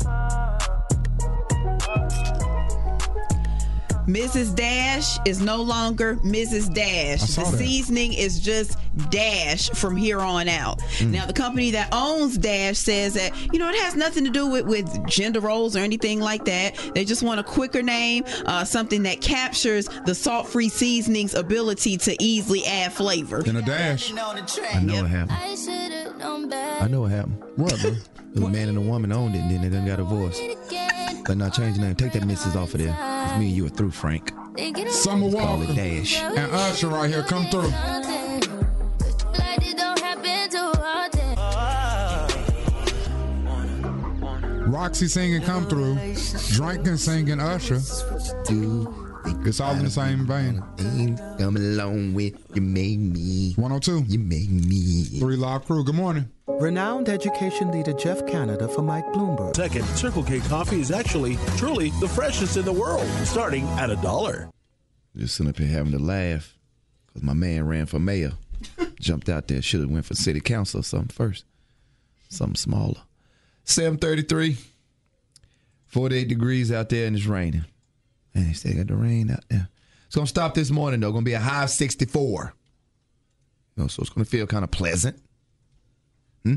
H: Missus Dash is no longer Missus Dash.
G: I saw
H: The
G: that.
H: seasoning is just Dash from here on out.
G: Mm.
H: Now, the company that owns Dash says that, you know, it has nothing to do with, with gender roles or anything like that. They just want a quicker name, uh, something that captures the salt-free seasoning's ability to easily add flavor.
G: In a dash.
I: I know what happened. I know what happened.
G: What, bro?
I: It was a man and a woman owned it, and then they done got divorced. But now change the name. Take that missus off of there. It's me and you are through, Frank.
G: Summer
I: Call
G: Walker
I: it Dash.
G: and Usher right here. Come through. Roxy singing Come Through. Drinking singing Usher. It's all in the same vein.
I: Come along with you make me.
G: one oh two.
I: You make me.
G: Three Live Crew. Good morning.
S: Renowned education leader Jeff Canada for Mike Bloomberg.
T: Second, Circle K coffee is actually truly the freshest in the world, starting at a dollar.
I: Just sitting up here having to laugh because my man ran for mayor. Jumped out there. Should have went for city council or something first. Something smaller. seven thirty-three. forty-eight degrees out there and it's raining. Man, they still got the rain out there. It's going to stop this morning, though. Going to be a high of sixty-four. You know, so it's going to feel kind of pleasant. Hmm?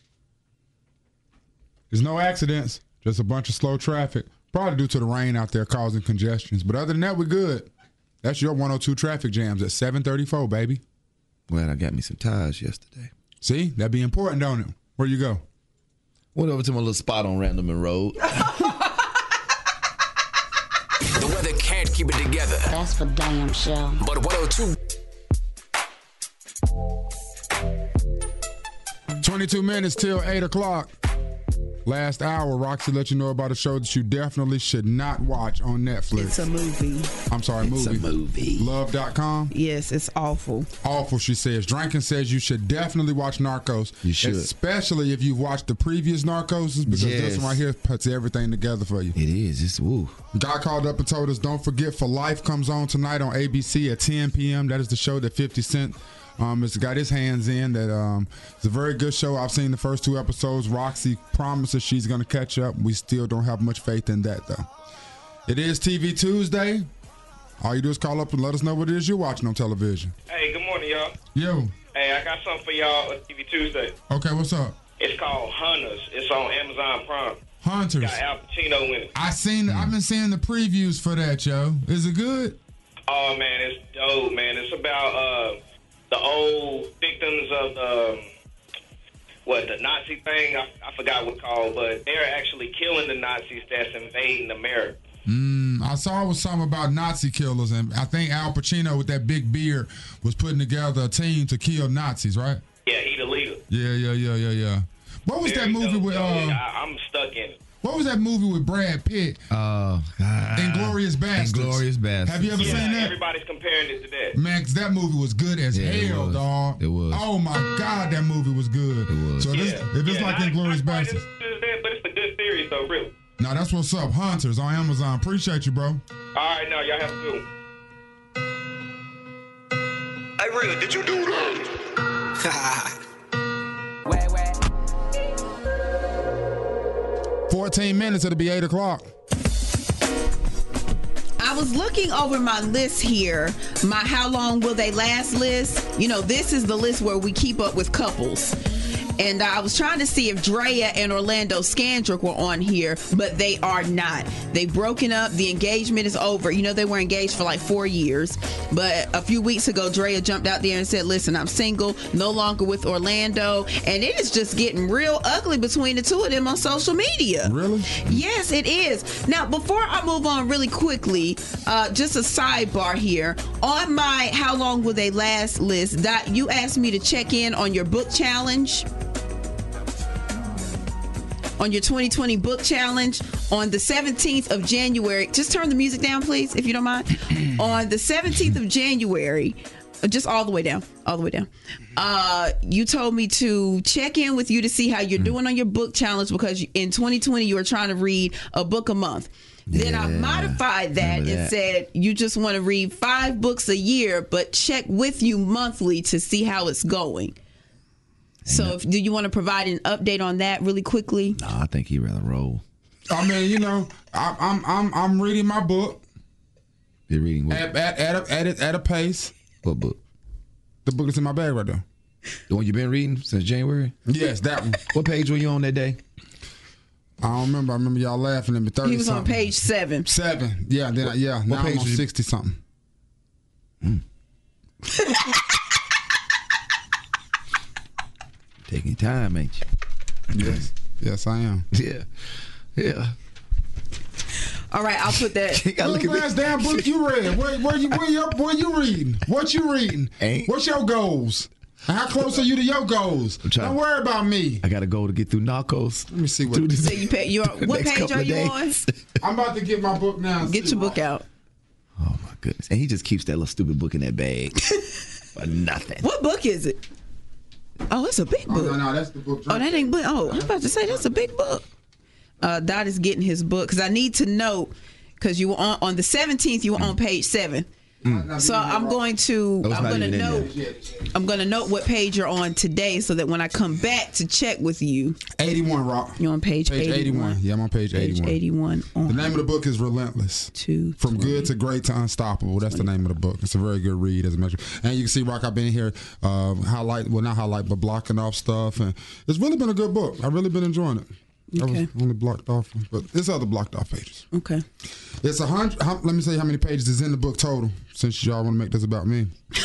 G: There's no accidents, just a bunch of slow traffic. Probably due to the rain out there causing congestions. But other than that, we're good. That's your one oh two traffic jams at seven thirty-four, baby.
I: Glad I got me some tires yesterday.
G: See? That'd be important, don't it? Where you go?
I: Went over to my little spot on Randleman Road.
C: The weather can't keep it together.
U: That's for damn sure.
C: But one oh two.
G: twenty-two minutes till eight o'clock. Last hour, Roxy let you know about a show that you definitely should not watch on Netflix.
H: It's a movie.
G: I'm sorry,
I: It's
G: movie.
I: a movie.
G: Love dot com.
H: Yes, it's awful.
G: Awful, she says. Drinking says you should definitely watch Narcos.
I: You should.
G: Especially if you've watched the previous Narcos, because
I: Yes.
G: this one right here puts everything together for you.
I: It is. It's woo.
G: Guy called up and told us, don't forget For Life comes on tonight on A B C at ten p.m. That is the show that fifty Cent um, has got his hands in. That um, It's a very good show. I've seen the first two episodes. Roxy promises she's going to catch up. We still don't have much faith in that, though. It is T V Tuesday. All you do is call up and let us know what it is you're watching on television.
F: Hey, good morning, y'all.
G: Yo.
F: Hey, I got something for y'all on T V Tuesday.
G: Okay, what's up?
F: It's called Hunters. It's on Amazon Prime.
G: Hunters.
F: Got Al Pacino in it.
G: I seen. I've been seeing the previews for that, yo. Is it good?
F: Oh, man, it's dope, man. It's about uh, the old victims of the, what, the Nazi thing? I, I forgot what it's called, but they're actually killing the Nazis that's invading America.
G: Mm, I saw it was something about Nazi killers, and I think Al Pacino with that big beard was putting together a team to kill Nazis, right?
F: Yeah, he the leader.
G: Yeah, yeah, yeah, yeah, yeah. What was
F: Very
G: that movie
F: dope,
G: with?
F: yo.
G: Uh,
F: I, I'm stuck in it.
G: what was that movie with Brad Pitt?
I: Oh, God.
G: Inglorious Bastards.
I: Inglorious Bastards.
G: Have you ever
F: Yeah,
G: seen that?
F: everybody's comparing it to that.
G: Man, 'cause that movie was good as
I: Yeah, it
G: hell,
I: was.
G: dog.
I: It was.
G: Oh my God, that movie was good.
I: It was.
G: So this,
F: Yeah.
G: if it's
F: Yeah,
G: like
F: not-
G: Inglorious
F: not quite
G: Bastards,
F: as good as that, but it's a good series, though, really.
G: now that's what's up. Hunters on Amazon. Appreciate you, bro.
F: All right, now y'all have a good one.
J: Hey, real, did you do that? Wait, wait.
G: fourteen minutes, it'll be eight o'clock.
H: I was looking over my list here, my How Long Will They Last list. You know, this is the list where we keep up with couples. And I was trying to see if Drea and Orlando Scandrick were on here, but they are not. They've broken up. The engagement is over. You know, they were engaged for like four years. But a few weeks ago, Drea jumped out there and said, listen, I'm single, no longer with Orlando. And it is just getting real ugly between the two of them on social media.
G: Really?
H: Yes, it is. Now, before I move on really quickly, uh, just a sidebar here. On my How Long Will They Last list, Dot, you asked me to check in on your book challenge. on your twenty twenty book challenge on the seventeenth of January. Just turn the music down, please, if you don't mind. On the seventeenth of January, just all the way down, all the way down. Uh, you told me to check in with you to see how you're doing on your book challenge because in twenty twenty you were trying to read a book a month. Then
I: Yeah,
H: I modified that and
I: that.
H: said you just want to read five books a year, but check with you monthly to see how it's going. So, if, do you want to provide an update on that really quickly?
I: No, I think he'd rather roll.
G: I mean, you know, I, I'm I'm I'm reading my book.
I: You're reading what?
G: At at at a, at, a, at a pace.
I: What book?
G: The book is in my bag right there.
I: The one you've been reading since January?
G: Yes, that one.
I: What page were you on that day?
G: I don't remember. I remember y'all laughing at me. thirty
H: He was on
G: something.
H: page seven.
G: Seven. Yeah. Then I, yeah.
I: what
G: Now
I: page
G: I'm on
I: was you-
G: sixty something.
I: Taking time, ain't you?
G: Yes. Yes, I am.
I: Yeah. Yeah.
H: All right, I'll put that.
I: You gotta
G: What
I: look at
G: last
I: this.
G: damn book you read? Where, where you where you where you reading? What you reading?
I: Ain't-
G: What's your goals? And how close are you to your goals?
I: I'm trying-
G: Don't worry about me.
I: I got to go to get through Narcos.
G: Let me see what.
I: Through this-
H: So you pay, you're,
I: the
H: what
I: next
H: page
I: couple
H: are
I: of
H: you
I: days.
G: I'm about to get my book now.
H: on? Get your book out.
I: Oh my goodness! And he just keeps that little stupid book in that bag for nothing.
H: What book is it? Oh, it's a big
G: Oh,
H: book.
G: no, no, that's the book.
H: Oh, that ain't book. Oh, I'm about to say that's a big book. Uh, Dot is getting his book because I need to note because you were on on the seventeenth. You were on page seven.
G: Mm.
H: So I'm going to
I: That was
H: I'm
I: not
H: going to
I: even in
H: note
I: there.
H: I'm going to note what page you're on today so that when I come back to check with you,
G: eighty-one, Rock.
H: you're on page,
G: Page eighty-one. Yeah, I'm on page
H: Page
G: eighty-one.
H: eighty-one. On
G: The name of the book is Relentless.
H: Two,
G: From Good to Great to Unstoppable. That's the name of the book. It's a very good read as a measure. And you can see, Rock, I've been here uh, highlight, well, not highlight, but blocking off stuff. And it's really been a good book. I've really been enjoying it. I
H: Okay.
G: was only blocked off, but it's other blocked off pages.
H: Okay.
G: It's a hundred. How, let me say how many pages is in the book total, since y'all want to make this about me.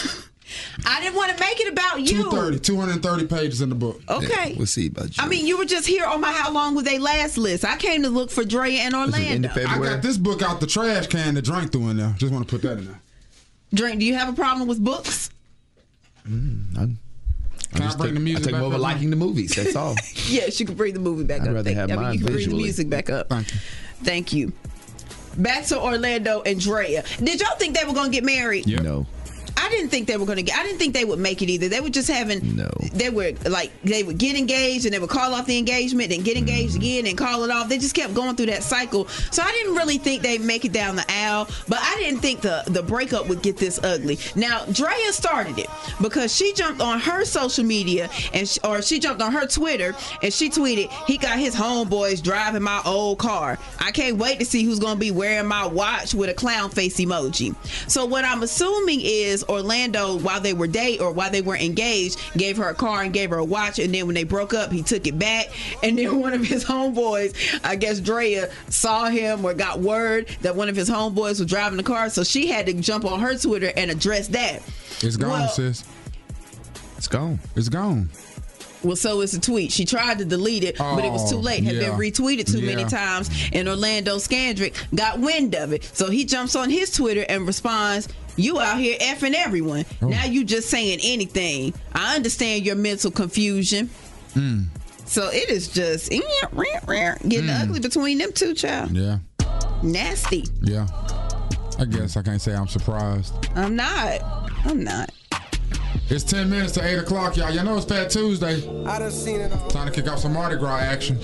H: I didn't want to make it about you.
G: two thirty, two hundred thirty pages in the book.
H: Okay.
I: We'll see about you.
H: I mean, you were just here on my How Long Was They Last list. I came to look for Drea and Orlando.
G: I got this book out the trash can to drink through in there. Just want to put that in there.
H: Drink, do you have a problem with books?
I: Mm, I,
G: Can I,
I: just
G: bring
I: take,
G: the music
I: I take
G: back
I: more of a
G: up now?
I: liking the movies. That's all.
H: Yes, you can bring the movie back
I: I'd
H: up.
I: rather
H: Thank,
I: have
H: I mean,
I: mine
H: you can bring the
I: visually.
H: music back up.
G: Thank you.
H: Thank you. Back to Orlando and Drea. Did y'all think they were going to get married?
I: Yep. No.
H: I didn't think they were going to get. I didn't think they would make it either. They were just having.
I: No.
H: They were like they would get engaged and they would call off the engagement and get engaged
I: Mm-hmm.
H: again and call it off. They just kept going through that cycle. So I didn't really think they'd make it down the aisle. But I didn't think the the breakup would get this ugly. Now Drea started it because she jumped on her social media and she, or she jumped on her Twitter and she tweeted, "He got his homeboys driving my old car. I can't wait to see who's going to be wearing my watch with a clown face emoji." So what I'm assuming is Orlando, while they were date or while they were engaged, gave her a car and gave her a watch, and then when they broke up, he took it back. And then one of his homeboys, I guess Drea, saw him or got word that one of his homeboys was driving the car, so she had to jump on her Twitter and address that.
G: It's gone,
H: Well-
G: sis.
I: It's gone.
G: It's gone.
H: Well, so it's a tweet. She tried to delete it, but it was too
G: Oh,
H: late. Had
G: yeah.
H: been retweeted too many
G: Yeah.
H: times, and Orlando Scandrick got wind of it. So he jumps on his Twitter and responds, "You out here effing everyone.
G: Oh.
H: Now you just saying anything. I understand your mental confusion."
G: Mm.
H: So it is just eh, rah, rah, getting
G: Mm.
H: ugly between them two, child.
G: Yeah.
H: Nasty.
G: Yeah. I guess I can't say I'm surprised.
H: I'm not. I'm not.
G: It's ten minutes to eight o'clock, y'all. Y'all know it's Fat Tuesday.
M: I done seen it all.
G: Time to kick off some Mardi Gras action.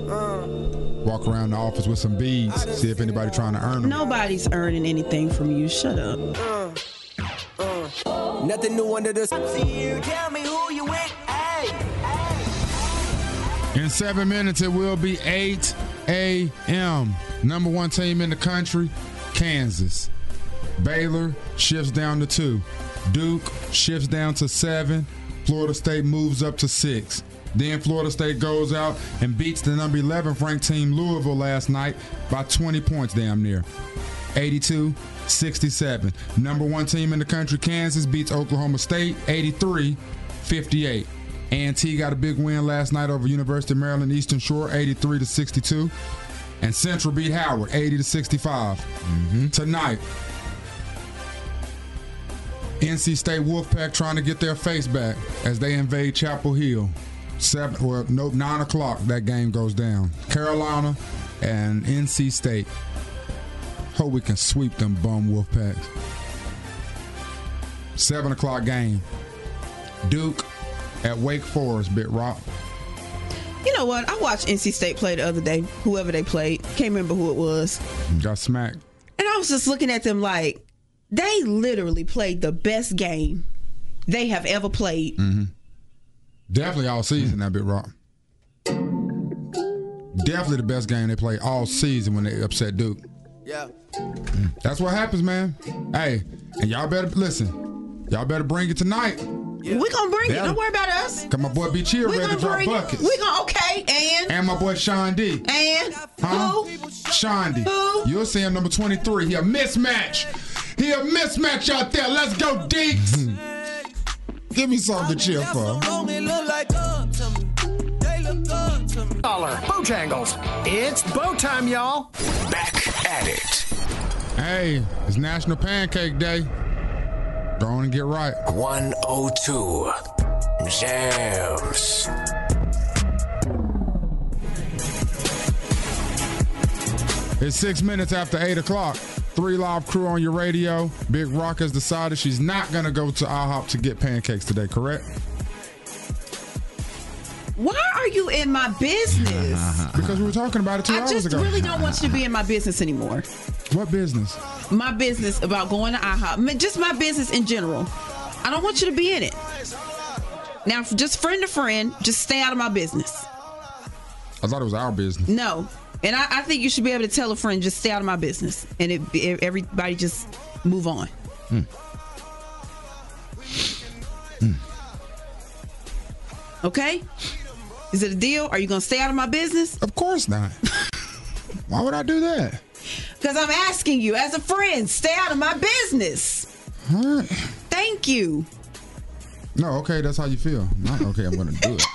G: Walk around the office with some beads. See if anybody trying to earn them.
H: Nobody's earning anything from you. Shut up.
M: Nothing new under the sun. You tell me who you with. Hey,
G: In seven minutes, it will be eight a.m. Number one team in the country, Kansas. Baylor shifts down to two. Duke shifts down to seven. Florida State moves up to six. Then Florida State goes out and beats the number eleven ranked team Louisville last night by twenty points damn near. eighty-two sixty-seven. Number one team in the country, Kansas, beats Oklahoma State eighty-three fifty-eight. A and T got a big win last night over University of Maryland Eastern Shore, eighty-three to sixty-two. And Central beat Howard, eighty to sixty-five. Mm-hmm. Tonight, N C State Wolfpack trying to get their face back as they invade Chapel Hill. Seven, well, nope, nine o'clock. That game goes down. Carolina and N C State. Hope we can sweep them bum Wolfpacks. Seven o'clock game. Duke at Wake Forest. Big Rock.
H: You know what? I watched N C State play the other day. Whoever they played, can't remember who it was.
G: Got smacked.
H: And I was just looking at them like they literally played the best game they have ever played.
G: Mm-hmm. Definitely all season, that Big Rock. Definitely the best game they played all season when they upset Duke.
J: Yeah.
G: That's what happens, man. Hey, and y'all better listen. Y'all better bring it tonight.
H: Yeah. We're gonna bring
G: yeah.
H: it. Don't worry about us.
G: Cause my boy B Chill ready to drop buckets.
H: We're gonna okay, and
G: and my boy Sean D.
H: And
G: huh?
H: who?
G: Sean D.
H: Who?
G: You'll see him number twenty-three. He a mismatch. He a mismatch out there. Let's go, Deeks. Give me something to chill for.
T: Dollar Bojangles. It's bow time, y'all.
C: Back at it.
G: Hey, it's National Pancake Day. Go on and get right.
C: one oh two Jams.
G: It's six minutes after eight o'clock. Three Live Crew on your radio. Big Rock has decided she's not going to go to IHOP to get pancakes today, correct?
H: Why are you in my business?
G: Because we were talking about it two
H: I
G: hours
H: just
G: ago.
H: really don't want you to be in my business anymore.
G: What business?
H: My business about going to IHOP. Just my business in general. I don't want you to be in it. Now, just friend to friend, just stay out of my business.
G: I thought it was our business.
H: No. And I, I think you should be able to tell a friend, just stay out of my business. And it, it, everybody just move on.
G: Hmm. Hmm.
H: Okay? Is it a deal? Are you going to stay out of my business?
G: Of course not. Why would I do that?
H: Because I'm asking you, as a friend, stay out of my business.
G: All right.
H: Thank you.
G: No, okay, that's how you feel. Not okay, I'm going to do it.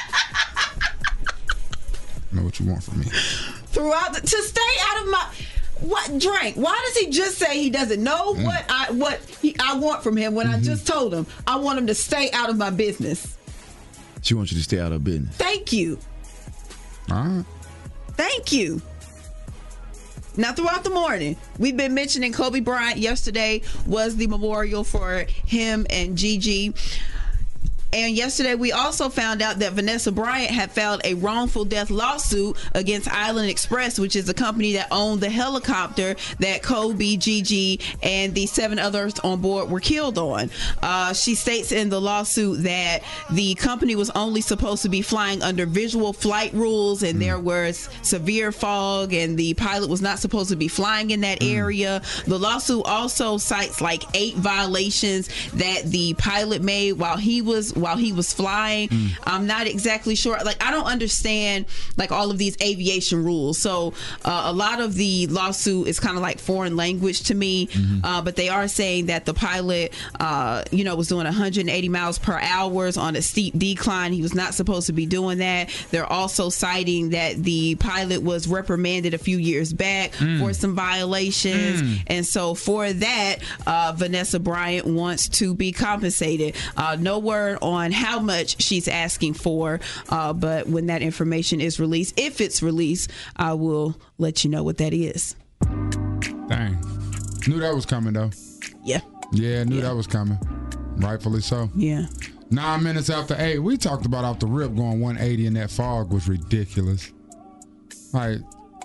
G: I know what you want from me.
H: Throughout the, to stay out of my what drink? Why does he just say he doesn't know mm. what I what he, I want from him when mm-hmm. I just told him I want him to stay out of my business?
I: She wants you to stay out of business.
H: Thank you.
G: All right.
H: Thank you. Now, throughout the morning, we've been mentioning Kobe Bryant. Yesterday was the memorial for him and Gigi. And yesterday, we also found out that Vanessa Bryant had filed a wrongful death lawsuit against Island Express, which is a company that owned the helicopter that Kobe, Gigi, and the seven others on board were killed on. Uh, she states in the lawsuit that the company was only supposed to be flying under visual flight rules, and mm. there was severe fog, and the pilot was not supposed to be flying in that mm. area. The lawsuit also cites like eight violations that the pilot made while he was while he was flying. Mm. I'm not exactly sure. Like, I don't understand like all of these aviation rules. So uh, a lot of the lawsuit is kind of like foreign language to me. Mm-hmm. Uh, but they are saying that the pilot, uh, you know, was doing one hundred eighty miles per hour on a steep decline. He was not supposed to be doing that. They're also citing that the pilot was reprimanded a few years back mm. for some violations. Mm. And so for that, uh, Vanessa Bryant wants to be compensated. Uh, no word on how much she's asking for, uh, but when that information is released, if it's released, I will let you know what that is.
G: Dang. Knew that was coming, though.
H: Yeah.
G: Yeah, knew yeah. that was coming. Rightfully so.
H: Yeah.
G: Nine minutes after eight, we talked about off the rip going one eighty in that fog was ridiculous. Like,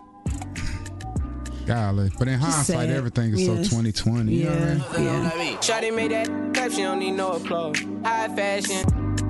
G: golly. But in hindsight, everything is yes. so twenty twenty.
H: Yeah.
G: You know what I mean?
J: Yeah. Shawty made that clap, she don't need no applause. High fashion.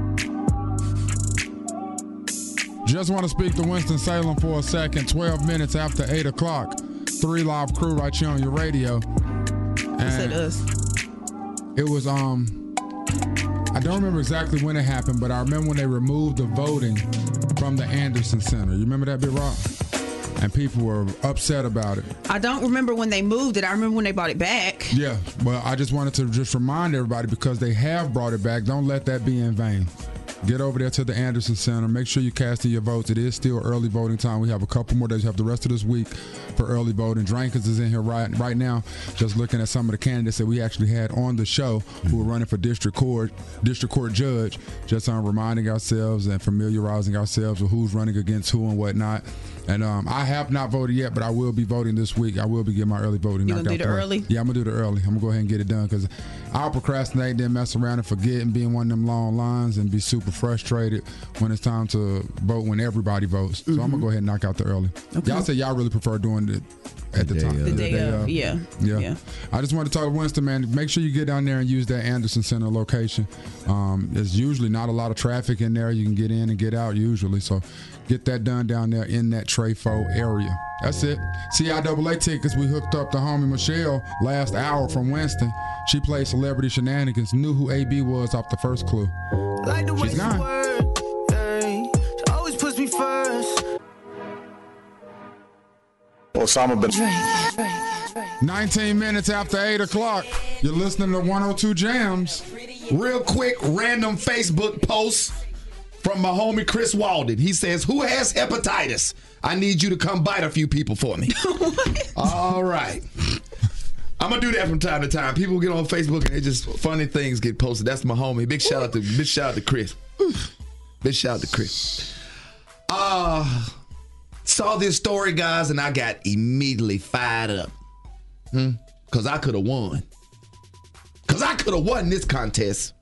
G: Just want to speak to Winston-Salem for a second. twelve minutes after eight o'clock. Three Live Crew right here on your radio. And
H: it us.
G: It was, um, I don't remember exactly when it happened, but I remember when they removed the voting from the Anderson Center. You remember that, Big Rock? And people were upset about it.
H: I don't remember when they moved it. I remember when they brought it back.
G: Yeah, but I just wanted to just remind everybody, because they have brought it back. Don't let that be in vain. Get over there to the Anderson Center. Make sure you cast in your votes. It is still early voting time. We have a couple more days. We have the rest of this week for early voting. Drankins is in here right right now, just looking at some of the candidates that we actually had on the show who were running for district court, district court judge, just on reminding ourselves and familiarizing ourselves with who's running against who and whatnot. And um, I have not voted yet, but I will be voting this week. I will be getting my early voting.
H: You gonna do the early?
G: Yeah, I'm gonna do the early. I'm gonna go ahead and get it done because I'll procrastinate, then mess around and forget and be in one of them long lines and be super frustrated when it's time to vote when everybody votes. So mm-hmm. I'm gonna go ahead and knock out the early. Okay. Y'all say y'all really prefer doing it at the, the time.
H: The, the day, day of, of. Yeah.
G: yeah.
H: Yeah.
G: I just want to talk to Winston, man. Make sure you get down there and use that Anderson Center location. Um, there's usually not a lot of traffic in there. You can get in and get out usually. So get that done down there in that Trefo area. That's it. C I A A tickets. We hooked up the homie Michelle last hour from Winston. She played Celebrity Shenanigans. Knew who A B was off the first clue.
J: Like the way
G: She's gone.
J: Word, hey, she always puts me first.
U: Osama bin
G: nineteen minutes after eight o'clock. You're listening to one oh two Jams.
I: Real quick, random Facebook post from my homie Chris Walden. He says, who has hepatitis? I need you to come bite a few people for me. All right. I'm going to do that from time to time. People get on Facebook and they just funny things get posted. That's my homie. Big shout out to big shout out to Chris. Big shout out to Chris. Uh, saw this story, guys, and I got immediately fired up. Hmm? Because I could have won. Because I could have won this contest.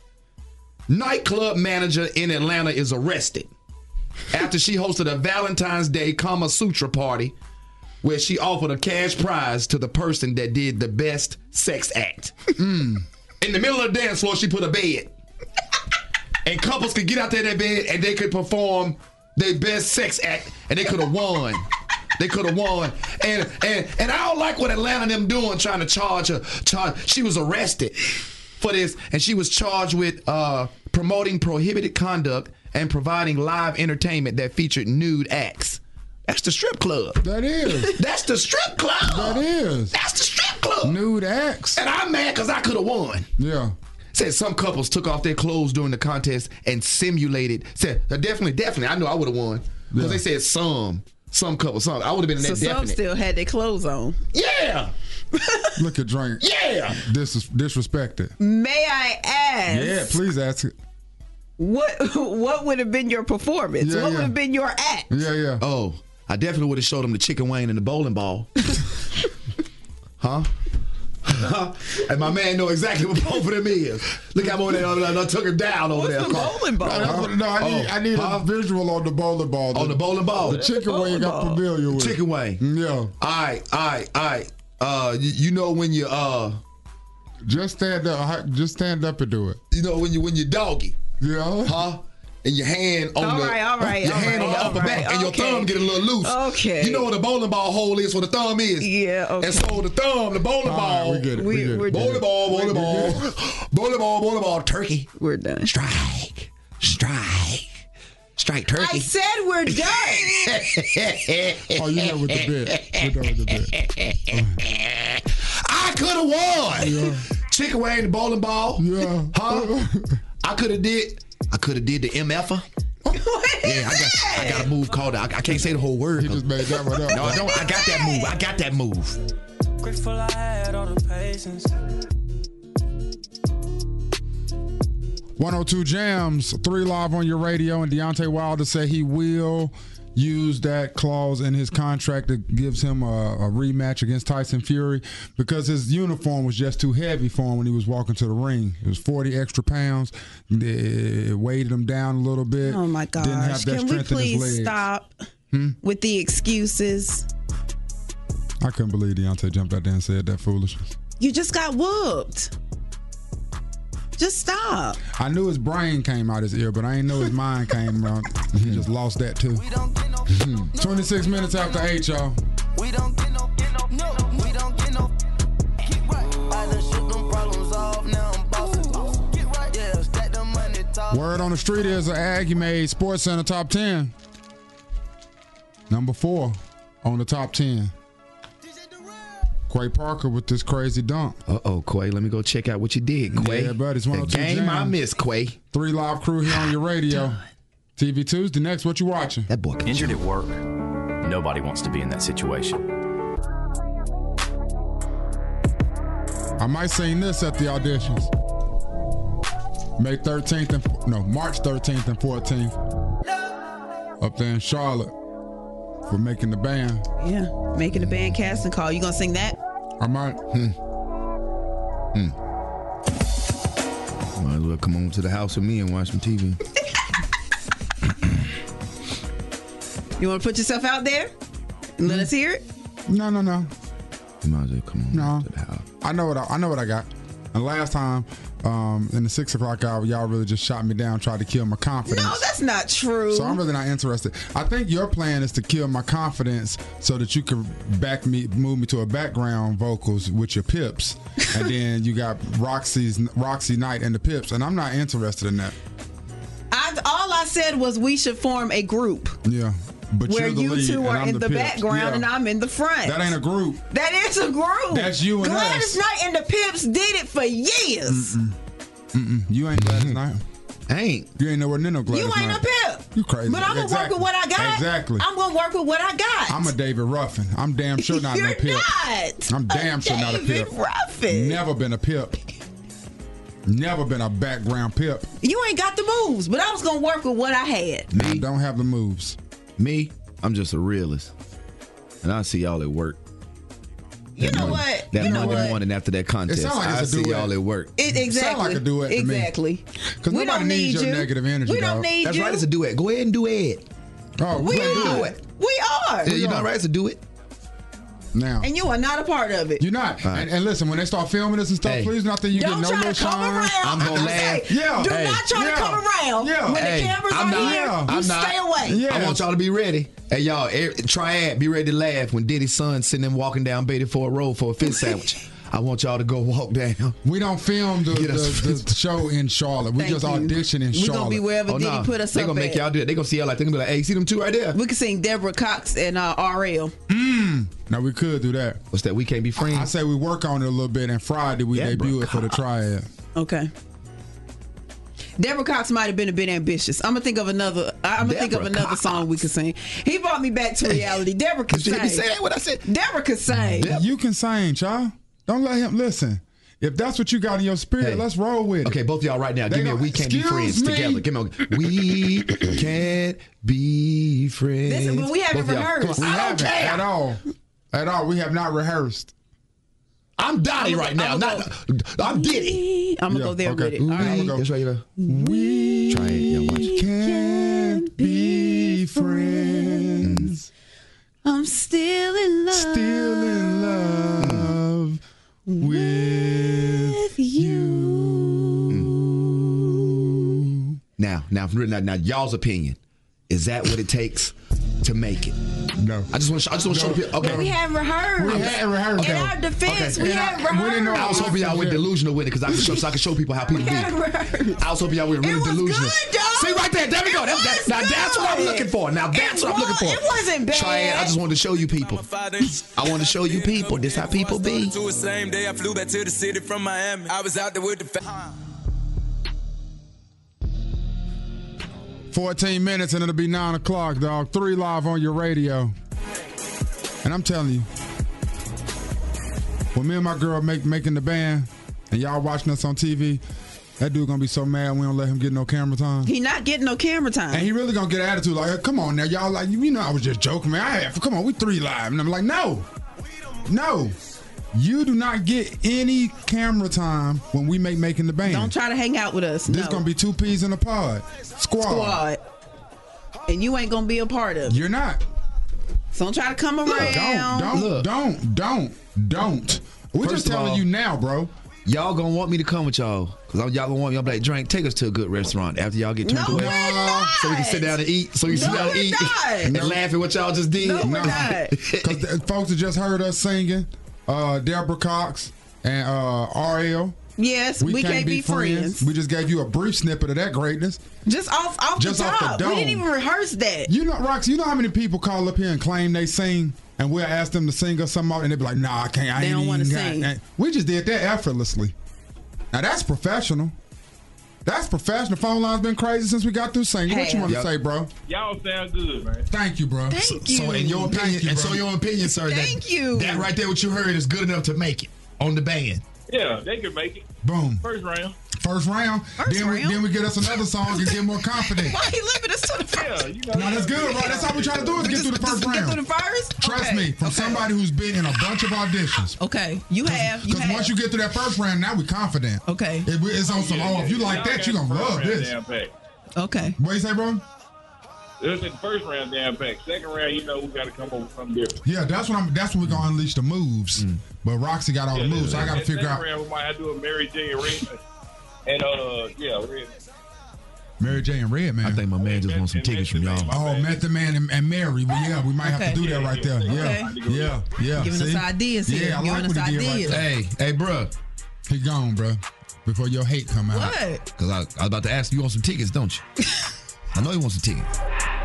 I: Nightclub manager in Atlanta is arrested after she hosted a Valentine's Day Kama Sutra party where she offered a cash prize to the person that did the best sex act. Mm. In the middle of the dance floor, she put a bed. And couples could get out there in their bed and they could perform their best sex act and they could have won. They could have won. And and and I don't like what Atlanta them doing, trying to charge her. Charge. She was arrested for this, and she was charged with uh, promoting prohibited conduct and providing live entertainment that featured nude acts. That's the strip club.
G: That is.
I: That's the strip club.
G: That is.
I: That's the strip club.
G: Nude acts.
I: And I'm mad because I could have won.
G: Yeah.
I: Said some couples took off their clothes during the contest and simulated. Said, definitely, definitely, I know I would have won. Because yeah. they said some. Some couple, some. I would have been in
H: so
I: that definite.
H: So some still had their clothes on.
I: Yeah.
G: Look at Drink.
I: Yeah.
G: Dis- disrespected.
H: May I ask?
G: Yeah, please ask it.
H: What What would have been your performance?
G: Yeah,
H: what
G: yeah.
H: would have been your act?
G: Yeah, yeah.
I: Oh, I definitely would have showed them the chicken wing and the bowling ball. Huh? And my man know exactly what both of them is. Look how over there, I took him down over
H: What's
I: there.
H: the bowling ball?
G: No, no I need, oh, I need huh? a visual on the bowling ball. The,
I: on the bowling ball?
G: The chicken
I: bowling
G: wing I'm familiar with.
I: Chicken wing.
G: Yeah.
I: All right, all right, all right. Uh, you, you know when you uh,
G: just stand up, just stand up and do it.
I: You know when you when you doggy.
G: Yeah.
I: Huh? And your hand on
H: all
I: the
H: right, all right,
I: your
H: all
I: hand
H: right,
I: on the upper
H: right,
I: back, and
H: okay.
I: your thumb get a little loose.
H: Okay.
I: You know what a bowling ball hole is? Where the thumb is.
H: Yeah. Okay.
I: And so the thumb, the bowling
G: all
I: ball.
G: Right, we get it. We, we get it.
I: Bowling ball, bowling ball, bowling ball, bowling ball. Turkey.
H: We're done.
I: Strike, strike, strike. Turkey.
H: I said we're done.
G: Oh, you're done with the bit. We're done with the bit.
I: I could have won.
G: Yeah.
I: Chicken wing, the bowling ball.
G: Yeah.
I: Huh? I could have did. I could have did the M F-er. Yeah, I got I got a move called I, I can't say the whole word.
G: He just made that one up.
I: No, I don't. I got that move. I got that move.
J: Grateful I had all the patience.
G: one oh two Jams, three live on your radio, and Deontay Wilder said he will use that clause in his contract that gives him a, a rematch against Tyson Fury because his uniform was just too heavy for him when he was walking to the ring. It was forty extra pounds. It weighted him down a little bit.
H: Oh my gosh.
G: Didn't have that
H: Can we
G: strength in his
H: please
G: legs.
H: stop
G: Hmm?
H: with the excuses?
G: I couldn't believe Deontay jumped out there and said that foolishness.
H: You just got whooped. Just stop.
G: I knew his brain came out his ear, but I didn't know his mind came out. He just lost that too. twenty-six minutes after eight, y'all.
J: We don't get no, get no, no, we don't get no. Get right. I done shook them problems off, now I'm bossing. Get right. Yeah, stack the money top.
G: Word on the street is an Aggie made Sports Center top ten. Number four on the top ten. Quay Parker with this crazy dunk.
I: Uh oh, Quay. Let me go check out what you did, Quay.
G: Yeah, buddy. It's
I: the
G: one oh two
I: game
G: Jam.
I: I missed, Quay.
G: Three Live Crew here on your radio. T V Tuesday next. What you watching?
I: That boy
B: injured at work. Nobody wants to be in that situation.
G: I might sing this at the auditions. May thirteenth and no March thirteenth and fourteenth. Up there in Charlotte for Making the Band.
H: Yeah, Making the Band casting call. You gonna sing that?
G: I might.
I: Hmm. Hmm. Might as well come on to the house with me and watch some T V.
H: You want to put yourself out there? Let mm-hmm. us hear it.
G: No, no, no.
I: You might as well come on
G: no.
I: to the house.
G: I know what I, I know what I got. And last time um, in the six o'clock hour, y'all really just shot me down, tried to kill my confidence.
H: No, that's not true.
G: So I'm really not interested. I think your plan is to kill my confidence so that you can back me, move me to a background vocals with your Pips, and then you got Roxy's Roxy Knight and the Pips, and I'm not interested in that.
H: I, all I said was we should form a group.
G: Yeah. But
H: where
G: you're the
H: you
G: lead,
H: two are in the,
G: the
H: background
G: yeah.
H: and I'm in the front.
G: That ain't a group.
H: That is a group.
G: That's you and
H: Gladys
G: us.
H: Knight and the Pips did it for years.
G: Mm-mm. Mm-mm. You ain't Gladys Knight.
I: I ain't.
G: You ain't nowhere near no Gladys
H: You ain't
G: Knight.
H: a Pip.
G: You crazy.
H: But I'm going to
G: exactly.
H: work with what I got.
G: Exactly.
H: I'm going to work with what I got.
G: I'm a David Ruffin. I'm damn sure not
H: You're
G: no Pip.
H: not.
G: I'm damn
H: a
G: sure not a Pip.
H: David Ruffin.
G: Never been a Pip. Never been a background Pip.
H: You ain't got the moves, but I was going to work with what I had.
G: Me? I don't have the moves.
I: Me? I'm just a realist. And I'll see y'all at work.
H: You
I: that
H: know
I: morning,
H: what?
I: That
H: you know
I: Monday
H: what?
I: morning after that contest,
G: like
I: I'll see
G: duet.
I: y'all at work.
H: It, exactly.
G: It sound like a duet to
H: exactly.
G: Because nobody
H: don't
G: needs
H: need
G: your
H: you.
G: negative energy,
H: We don't
G: dog.
H: need
I: That's
H: you.
I: right, it's a duet. Go ahead and do it.
G: Oh,
H: we
G: we
H: are.
G: do it.
H: We are.
I: Yeah, you're not right to do it.
G: Now.
H: And you are not a part of it.
G: You're not.
I: Right.
G: And, and listen, when they start filming this and stuff,
I: Hey.
G: please not that you
H: Don't
G: get no
H: try
G: little
H: to come
G: shine.
H: around.
I: I'm gonna laugh.
H: Say,
G: Yeah.
H: Do
I: Hey.
H: not try
G: Yeah.
H: to come around.
G: Yeah.
H: When
I: Hey,
H: the cameras
I: I'm
H: are
I: not-
H: here,
G: Yeah.
H: you
I: I'm not-
H: stay away.
G: Yeah.
I: I want y'all to be ready. Hey, y'all, every, triad, be ready to laugh when Diddy's son sitting there walking down Beatty Ford Road for a fish sandwich. I want y'all to go walk down.
G: We don't film the,
I: Get us-
G: the, the show in Charlotte. We
H: Thank
G: just
H: you.
G: audition in
H: We're
G: Charlotte.
H: going to be wherever
I: Oh,
H: Diddy
I: nah.
H: put us
I: They
H: up
I: gonna make
H: at.
I: y'all do it. They gonna see y'all like, they gonna be like, hey, see them two right there?
H: We could sing Deborah Cox and uh, R L.
G: Mm. Now, we could do that.
I: What's that? We can't be friends?
G: I say we work on it a little bit, and Friday we
I: Yeah,
G: debut
I: bro.
G: it for the triad.
H: Okay. Deborah Cox might have been a bit ambitious. I'm gonna think of another. I'm gonna think of
I: Deborah
H: another
I: Cox.
H: song we could sing. He brought me back to reality. Deborah could
I: Did you
H: sing.
I: say that? What I said?
H: Deborah could sing.
G: You can sing, child. Don't let him listen. If that's what you got in your spirit,
I: Hey.
G: let's roll with it.
I: Okay, both of y'all right now.
G: They
I: Give me a
G: gonna-
I: We Can't Be
G: Excuse
I: Friends
G: me?
I: together. Give me a We Can't Be Friends.
H: Listen, but we haven't
I: Both of y'all.
H: rehearsed.
I: Come
G: We
I: on.
G: haven't
H: care.
G: at all. At all. We have not rehearsed.
I: I'm Donnie
H: I'm
I: right
H: gonna-
I: now.
H: I'm
I: Not, I'm Diddy.
H: I'm gonna
G: Yeah,
H: go there
G: okay.
H: with it. All
G: We-
H: right.
I: That's right, you go.
G: We
I: Try it. Y'all watch.
G: can't be friends.
H: I'm still in love.
G: Still in love with you.
I: Now, now, now, now, y'all's opinion. Is that what it takes to make it?
G: No.
I: I just want to. I just want to show people. Okay.
H: We haven't rehearsed.
G: We hadn't rehearsed.
H: In
G: Okay.
H: our defense,
G: Okay.
H: we
G: And I-
H: haven't
G: we didn't know-
H: rehearsed.
I: I was hoping y'all went delusional with it because I could show, so I could show people how people
H: We
I: be.
H: haven't rehearsed.
I: I was hoping y'all went really
H: It was
I: delusional.
H: good, dog.
I: See right there, there we go.
H: It
I: That- that-
H: was
I: now that's what I'm
H: good.
I: looking for. Now that's
H: It
I: what I'm looking for.
H: was- it wasn't bad.
I: Try it. I just wanted to show you people. I want to show you people. This how people be.
M: To the same day I flew back to the city from Miami. I was out there with the fa-
G: fourteen minutes and it'll be nine o'clock, dog. Three live on your radio. And I'm telling you, when me and my girl make making the band and y'all watching us on T V, that dude gonna be so mad we don't let him get no camera time.
H: He not getting no camera time.
G: And he really gonna get attitude like, hey, come on now, y'all like, you know I was just joking, man. I have, come on, we three live. And I'm like, no, no. You do not get any camera time when we make making the band.
H: Don't try to hang out with us.
G: This
H: no.
G: gonna be two peas in a pod. Squad.
H: Squad. And you ain't gonna be a part of it.
G: You're not.
H: So don't try to come around.
G: Don't, don't,
I: Look.
G: don't, don't, don't. We're
I: First
G: just
I: of
G: telling
I: all-
G: you now, bro.
I: Y'all gonna want me to come with y'all because y'all gonna want me. Y'all be like, drink, take us to a good restaurant after y'all get turned
H: No,
I: away,
H: we're not.
I: so we can sit down and eat. So you sit
H: No,
I: down and
H: we're
I: eat
H: not.
I: and laugh at what y'all just did.
H: No, we're not.
G: Because folks that just heard us singing, uh, Deborah Cox and uh, R L
H: Yes, we, we can't, can't be, be friends. friends.
G: We just gave you a brief snippet of that greatness.
H: Just off, off
G: just
H: the top.
G: Off the dome.
H: We didn't even rehearse that.
G: You know, Rox, you know how many people call up here and claim they sing, and we'll ask them to sing us something, and they be like, "Nah, I can't. I
H: they
G: ain't
H: don't want to
G: sing." Got, we just did that effortlessly. Now that's professional. That's professional. Phone line's been crazy since we got through singing. Hey, what you want yep. to say, bro?
A: Y'all sound good, man.
G: Thank you, bro.
H: Thank
V: so,
H: you.
V: So in your opinion,
G: you,
V: and so your opinion, sir,
H: Thank
V: that,
H: you.
V: that right there, what you heard, is good enough to make it on the band.
A: Yeah, they can make it.
G: Boom.
A: First round.
G: First round.
H: First
G: then,
H: round.
G: We, then we get us another song and get more confident.
H: Why he limit us to the first?
A: Yeah, you know.
G: No, that's good, bro. That's all we try to do is
H: we
G: get
H: just,
G: through the first
H: just
G: round.
H: Get through the first?
G: Trust
H: okay.
G: me, from
H: okay.
G: somebody who's been in a bunch of auditions.
H: Okay, you have. You
G: Because once you get through that first round, now we're confident.
H: Okay.
G: It, it's on some, oh, if you like that, you're going to love this.
H: Okay.
G: What you say, bro?
A: It was in the first round down pack. Second round, you know, we got to come up with something different.
G: Yeah, that's what I'm. That's when we're gonna unleash the moves. Mm. But Roxy got all
A: yeah,
G: the moves, so I got to figure
A: second
G: out.
A: Round, we might have to do a Mary J. and Red, and uh, yeah, Red.
G: Mary J. and Red, man.
V: I think my man just wants some tickets from y'all.
G: Oh, Method Man and, and Mary. Well, yeah, we might
H: okay.
G: have to do that right there. Yeah,
H: okay.
G: yeah, yeah.
H: Giving
G: See?
H: us ideas here.
G: Yeah, I
H: Giving
G: like what he did right there.
V: Hey, hey, bro.
G: He gone, bro. Before your hate come out.
H: What?
V: Because I, I was about to ask you, you want some tickets, don't you? I know you want some tickets.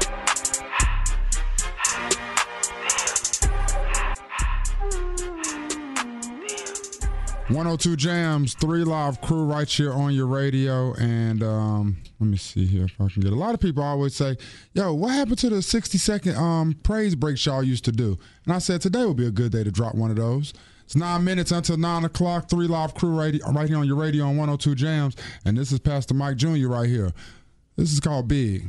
G: one oh two Jams, three live crew right here on your radio. And um, let me see here if I can get. A lot of people always say, yo, what happened to the sixty second um, praise breaks y'all used to do? And I said, today would be a good day to drop one of those. It's nine minutes until nine o'clock, three live crew radio, right here on your radio on one oh two Jams. And this is Pastor Mike Junior right here. This is called Big.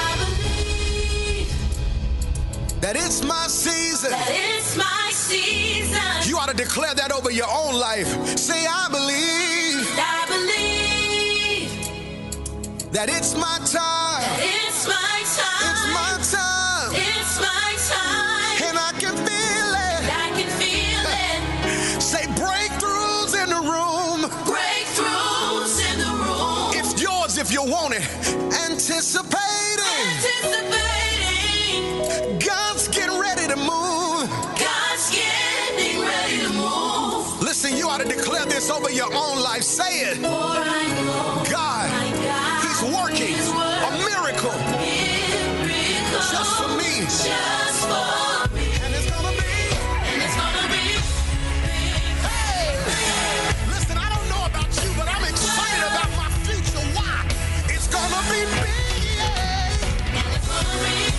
W: That it's my season.
J: That it's my season.
W: You ought to declare that over your own life. Say, I believe.
J: I believe.
W: That it's my time.
J: That it's my time.
W: It's my time.
J: It's my time.
W: And I can feel it.
J: I can feel it.
W: Say, breakthroughs in the room.
J: Breakthroughs in the room.
W: It's yours if you want it. Anticipating.
J: Anticipating.
W: God's getting ready to move.
J: God's getting ready to move.
W: Listen, you ought to declare this over your own life. Say it.
J: For I know
W: God,
J: God
W: He's working
J: is
W: a miracle.
J: miracle
W: Just for me.
J: Just for me.
W: And it's gonna be.
J: And it's gonna be.
W: Hey, listen, I don't know about you, but I'm excited about my future. Why? It's gonna be big.
J: And it's gonna be.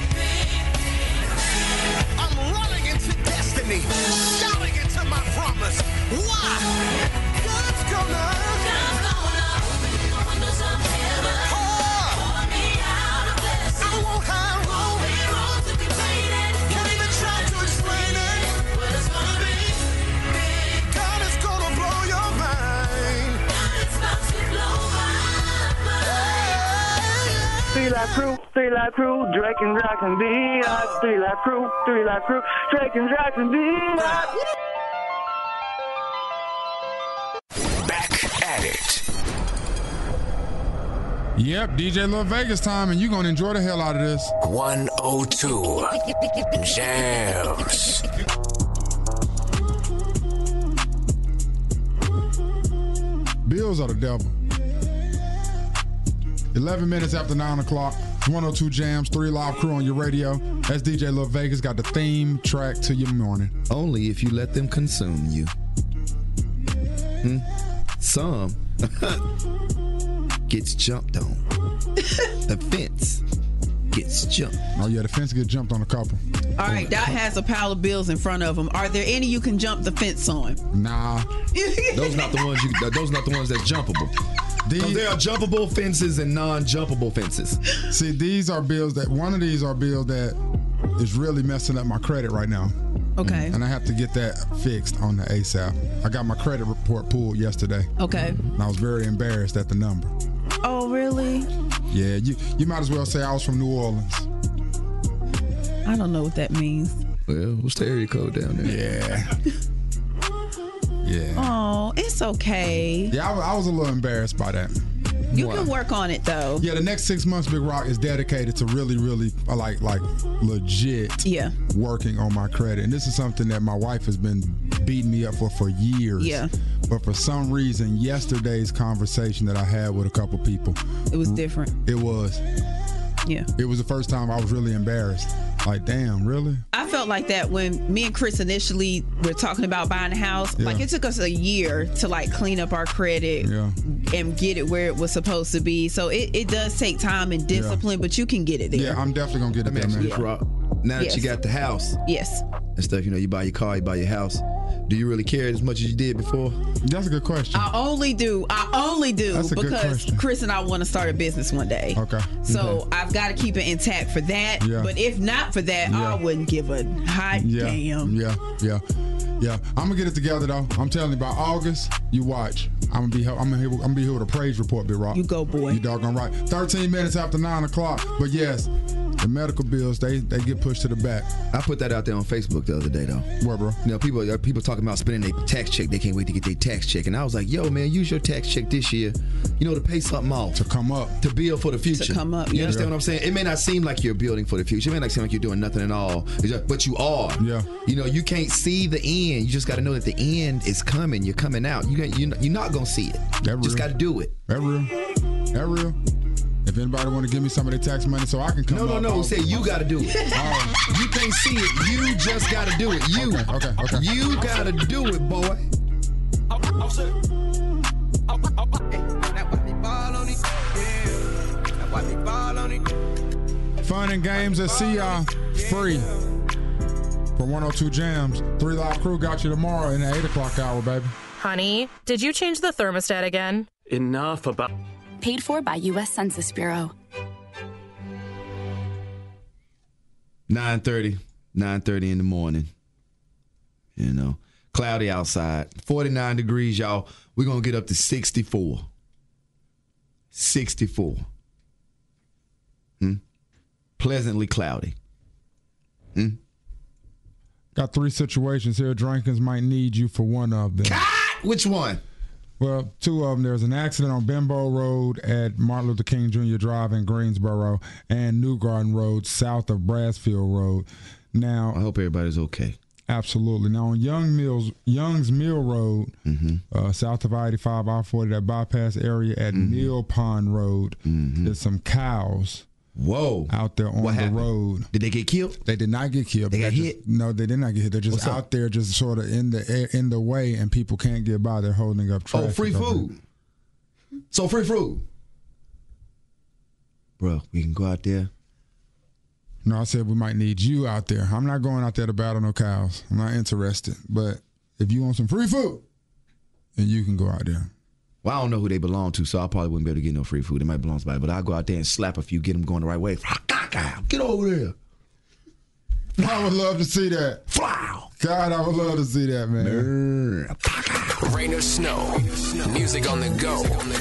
W: Destiny, shouting into my promise. Why? God's gonna,
J: God's gonna open the windows of heaven. Pour me out a blessing.
W: I won't have room.
J: Won't be room to contain it.
W: Can't even try to explain it.
J: But it's gonna be big.
W: God is gonna blow your mind.
J: God is about to blow my mind.
X: Three Live Crew, Three Live Crew, Drake and Josh and B-Live. Three Live Crew, Three Live Crew, Drake and Josh and B-Live.
C: Back at it.
G: Yep, D J Lil Vegas time, and you're going to enjoy the hell out of this.
C: one oh two Jams.
G: Bills are the devil. eleven minutes after nine o'clock, one oh two Jams, three live crew on your radio. That's D J Lil Vegas, got the theme track to your morning.
I: Only if you let them consume you. Hmm? Some gets jumped on. The fence gets jumped.
G: Oh, yeah, the fence gets jumped on a couple.
H: All right, Dot has a pile of bills in front of him. Are there any you can jump the fence on?
G: Nah.
I: Those not the ones you. Those not the ones that's jumpable. These, there are jumpable fences and non-jumpable fences.
G: See, these are bills that one of these are bills that is really messing up my credit right now.
H: Okay.
G: And I have to get that fixed on the ASAP. I got my credit report pulled yesterday.
H: Okay.
G: And I was very embarrassed at the number.
H: Oh, really?
G: Yeah, you you might as well say I was from New Orleans.
H: I don't know what that means.
I: Well, what's the area code down there?
G: Yeah. Yeah.
H: Oh, it's okay.
G: Yeah, I, I was a little embarrassed by that.
H: You
G: Why?
H: can work on it though.
G: Yeah, the next six months, Big Rock is dedicated to really, really uh, like like legit.
H: Yeah.
G: Working on my credit, and this is something that my wife has been beating me up for for years.
H: Yeah.
G: But for some reason, yesterday's conversation that I had with a couple people,
H: it was different.
G: It was.
H: Yeah.
G: It was the first time I was really embarrassed. Like, damn, really?
H: I felt like that when me and Chris initially were talking about buying a house.
G: Yeah.
H: Like, it took us a year to like clean up our credit
G: yeah.
H: and get it where it was supposed to be. So it, it does take time and discipline, yeah. but you can get it there.
G: Yeah, I'm definitely gonna get it there, man.
I: Yeah. Now that
H: yes.
I: you got the house,
H: yes,
I: and stuff, you know, you buy your car, you buy your house. Do you really care as much as you did before?
G: That's a good question.
H: I only do. I only do
G: That's a
H: because
G: good question.
H: Chris and I want to start a business one day.
G: Okay.
H: So
G: okay.
H: I've got to keep it intact for that.
G: Yeah.
H: But if not for that,
G: Yeah.
H: I wouldn't give a hot
G: Yeah.
H: damn.
G: Yeah. Yeah. Yeah. I'm gonna get it together though. I'm telling you, by August, you watch. I'm gonna be. I'm gonna, I'm gonna be here with a praise report, Big Rock.
H: You go, boy.
G: You doggone right. thirteen minutes after nine o'clock. But yes, the medical bills they they get pushed to the back.
I: I put that out there on Facebook the other day though.
G: What, bro?
I: You know, people people talking about spending their tax check. They can't wait to get their tax check. And I was like, yo, man, use your tax check this year, you know, to pay something off.
G: To come up.
I: To build for the future.
H: To come up,
I: You
H: yeah.
I: understand what I'm saying? It may not seem like you're building for the future. It may not seem like you're doing nothing at all. It's just- but you are.
G: Yeah.
I: You know, you can't see the end. You just got to know that the end is coming. You're coming out. You got, you're not- you're not going to see it.
G: That
I: Just
G: real.
I: got to do it.
G: That real. That real. If anybody want to give me some of their tax money so I can come
I: No, no,
G: up,
I: no.
G: I'll-
I: Say you got to do it.
G: Oh.
I: You can't see it. You just got to do it. You.
G: Okay, okay, okay.
I: You got to do it, boy.
G: Fun and games at C I free for one oh two Jams. Three Live Crew got you tomorrow in the eight o'clock hour, baby.
D: Honey, did you change the thermostat again?
T: Enough about.
E: Paid for by U S Census Bureau.
I: nine thirty, nine thirty in the morning. You know, cloudy outside. forty-nine degrees, y'all. We're going to get up to sixty-four. sixty-four. Hmm? Pleasantly cloudy. Hmm?
G: Got three situations here. Drankins might need you for one of them.
I: Which one?
G: Well, two of them. There's an accident on Benbow Road at Martin Luther King Junior Drive in Greensboro and New Garden Road south of Brassfield Road. Now,
I: I hope everybody's okay.
G: Absolutely. Now, on Young Mills, Young's Mill Road,
I: mm-hmm.
G: uh, south of I eighty-five, I forty, that bypass area at mm-hmm. Mill Pond Road, mm-hmm. there's some cows.
I: Whoa!
G: Out there on
I: what
G: the
I: happened?
G: road.
I: Did they get killed?
G: They did not get killed.
I: They got
G: just,
I: hit?
G: No, they did not get hit. They're just
I: What's
G: out
I: up?
G: there, just sort of in the air, in the way, and people can't get by. They're holding up traffic.
I: Oh, free food. So free food. Bro, we can go out there.
G: No, I said we might need you out there. I'm not going out there to battle no cows. I'm not interested. But if you want some free food, then you can go out there.
I: Well, I don't know who they belong to, so I probably wouldn't be able to get no free food. It might belong to somebody, but I'll go out there and slap a few, get them going the right way. Get over there.
G: I would love to see that.
I: Wow.
G: God, I would love to see that, man.
C: Rain or snow, music on the go.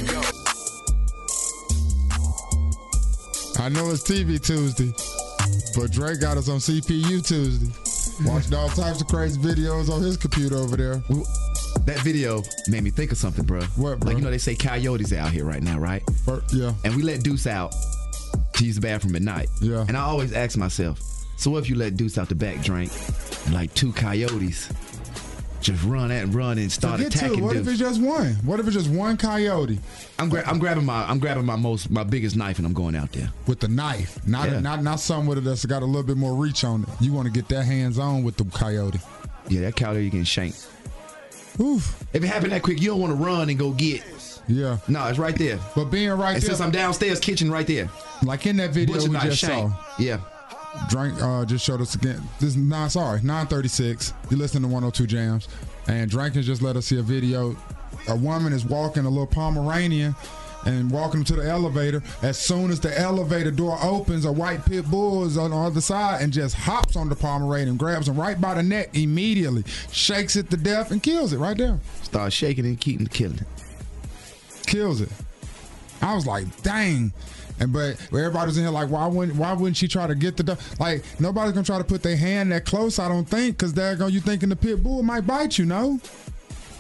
G: I know it's T V Tuesday, but Drake got us on C P U Tuesday. Watching all types of crazy videos on his computer over there.
I: That video made me think of something, bro.
G: What, bro?
I: Like, you know, they say coyotes are out here right now, right?
G: For, yeah.
I: And we let Deuce out to use the bathroom at night.
G: Yeah.
I: And I always ask myself, so what if you let Deuce out the back drink and like two coyotes just run at and run and start
G: Forget
I: attacking
G: two. What
I: Deuce?
G: if it's just one? What if it's just one coyote?
I: I'm, gra- I'm grabbing my I'm grabbing my most my biggest knife and I'm going out there
G: with the knife, not
I: yeah.
G: a, not not something with it that's got a little bit more reach on it. You want to get that hands on with the coyote.
I: Yeah, that coyote getting shanked.
G: Oof.
I: If it happened that quick, you don't want to run and go get.
G: Yeah.
I: No, it's right there.
G: But being right
I: and
G: there,
I: since I'm downstairs, kitchen right there.
G: Like in that video
I: Butcher
G: we
I: knife
G: just
I: shank.
G: saw.
I: Yeah.
G: Drink uh, just showed us again. This is nine. Sorry, nine thirty-six. You listen to one oh two Jams, and Drankins just let us see a video. A woman is walking a little Pomeranian and walking to the elevator. As soon as the elevator door opens, a white pit bull is on the other side and just hops on the Pomeranian, grabs him right by the neck immediately, shakes it to death, and kills it right there.
I: Start shaking and keeping killing it.
G: Kills it. I was like, dang. And but everybody was in here like, why wouldn't why wouldn't she try to get the dog? Like, nobody's gonna try to put their hand that close, I don't think, because they're gonna you thinking the pit bull might bite you, no?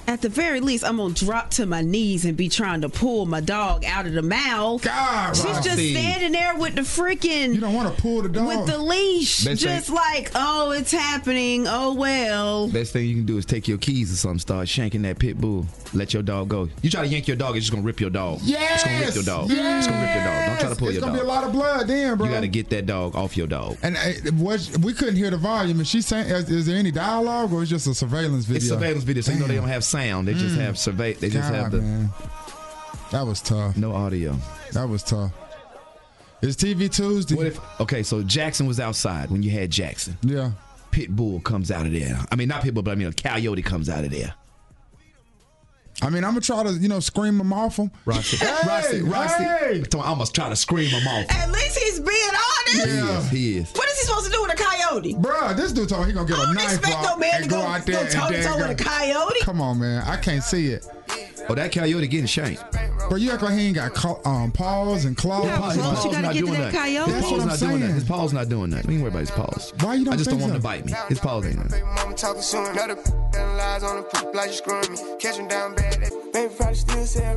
H: At the very least, I'm gonna drop to my knees and be trying to pull my dog out of the mouth.
G: God,
H: she's just
G: Rossi.
H: standing there with the freaking.
G: You don't want to pull the dog
H: with the leash,
I: Best
H: just
I: thing-
H: like, oh, it's happening. Oh well.
I: Best thing you can do is take your keys or something, start shanking that pit bull. Let your dog go. You try to yank your dog, it's just gonna rip your dog.
G: Yes.
I: It's gonna rip your dog. It's gonna rip your dog. Don't try to pull
G: it's
I: your
G: gonna
I: dog.
G: be a lot of blood then, bro.
I: You got to get that dog off your dog.
G: And uh, was, we couldn't hear the volume. Is she saying? Is, is there any dialogue, or is it just a surveillance video?
I: It's surveillance video, so you know they
G: Damn.
I: don't have sound. They just
G: Mm.
I: have survey. They just
G: God,
I: have the.
G: Man. That was tough.
I: No audio.
G: That was tough. It's T V Tuesday.
I: What if? Okay, so Jackson was outside when you had Jackson.
G: Yeah.
I: Pit bull comes out of there. I mean, not pit bull, but I mean a coyote comes out of there.
G: I mean, I'm gonna try to, you know, scream him off him.
I: Rossi,
G: Hey,
I: Rossi, Rossi.
G: hey!
I: I almost try to scream him off.
H: At least he's being honest.
I: He is. He is.
H: What is he supposed to do with a coyote?
G: Bruh, this dude told me he gonna get
H: I
G: a
H: don't
G: knife
H: expect
G: out
H: no man
G: and
H: to
G: go,
H: go-
G: out
H: go
G: there and
H: toe-to-toe
G: then
H: with
G: go-
H: a coyote.
G: Come on, man. I can't see it.
I: Oh, that coyote getting shanked.
G: But you act like he ain't got co- um, paws and claws.
H: Yeah,
I: His
H: well,
I: paws
H: you gotta
I: not
H: get to
I: doing
H: that
I: that.
H: coyote.
I: His
G: That's
I: paws
G: what I'm
I: not doing that.
G: saying.
I: His paws not doing that. Don't even worry about his paws.
G: Why you don't
I: I just
G: think
I: don't want him
G: so?
I: to bite me. His paws ain't.
K: Mama talking soon, another and lies on the poop like you screwing me. Catch him down bad, baby probably still say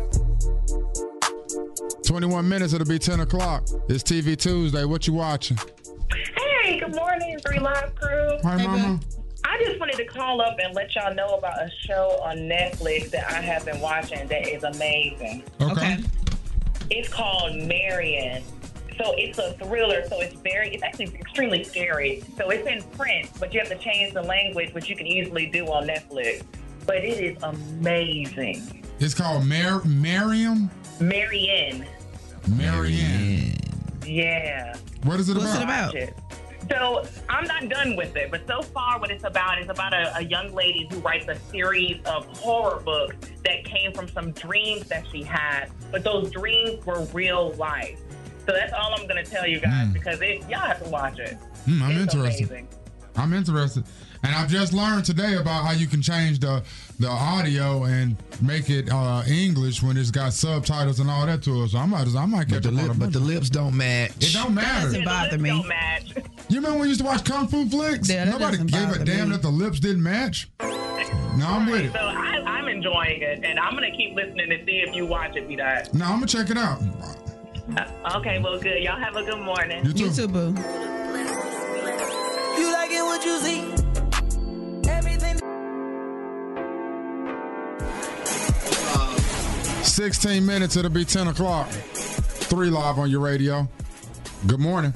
G: twenty-one minutes, it'll be ten o'clock. It's T V Tuesday. What you watching?
L: Hey, good morning, Three Live Crew.
G: Hi, Mama.
L: I just wanted to call up and let y'all know about a show on Netflix that I have been watching that is amazing.
G: Okay.
L: It's called Marion. So it's a thriller, so it's very, it's actually extremely scary. So it's in French, but you have to change the language, which you can easily do on Netflix. But it is amazing.
G: It's called Mar- Mariam?
L: Marion.
G: Marianne.
L: Yeah.
G: What is it
H: What's
G: about?
H: it about?
L: So I'm not done with it, but so far what it's about is about a, a young lady who writes a series of horror books that came from some dreams that she had, but those dreams were real life. So that's all I'm going to tell you guys
G: Mm.
L: because it, y'all have to watch it.
G: Mm, I'm
L: It's
G: interested.
L: amazing.
G: I'm interested. And I've just learned today about how you can change the the audio and make it uh, English when it's got subtitles and all that to it. So I might, I might catch
I: But the,
G: up on
I: lip,
G: it.
I: but the lips don't match.
G: It don't matter.
H: Doesn't bother me.
L: Don't match.
G: You remember when we used to watch Kung Fu flicks?
H: Yeah, that
G: Nobody
H: doesn't
G: gave a
H: bother
G: damn
H: me.
G: that the lips didn't match. No, I'm with it.
L: So I, I'm enjoying it, and I'm going to keep listening to see if you watch it, B-Dot.
G: No, I'm going to check it out.
L: Uh, okay, well, good. Y'all have a good morning.
G: You too.
H: You too, boo.
J: You like it what you see? Everything.
G: sixteen minutes, it'll be ten o'clock. Three live on your radio. Good morning.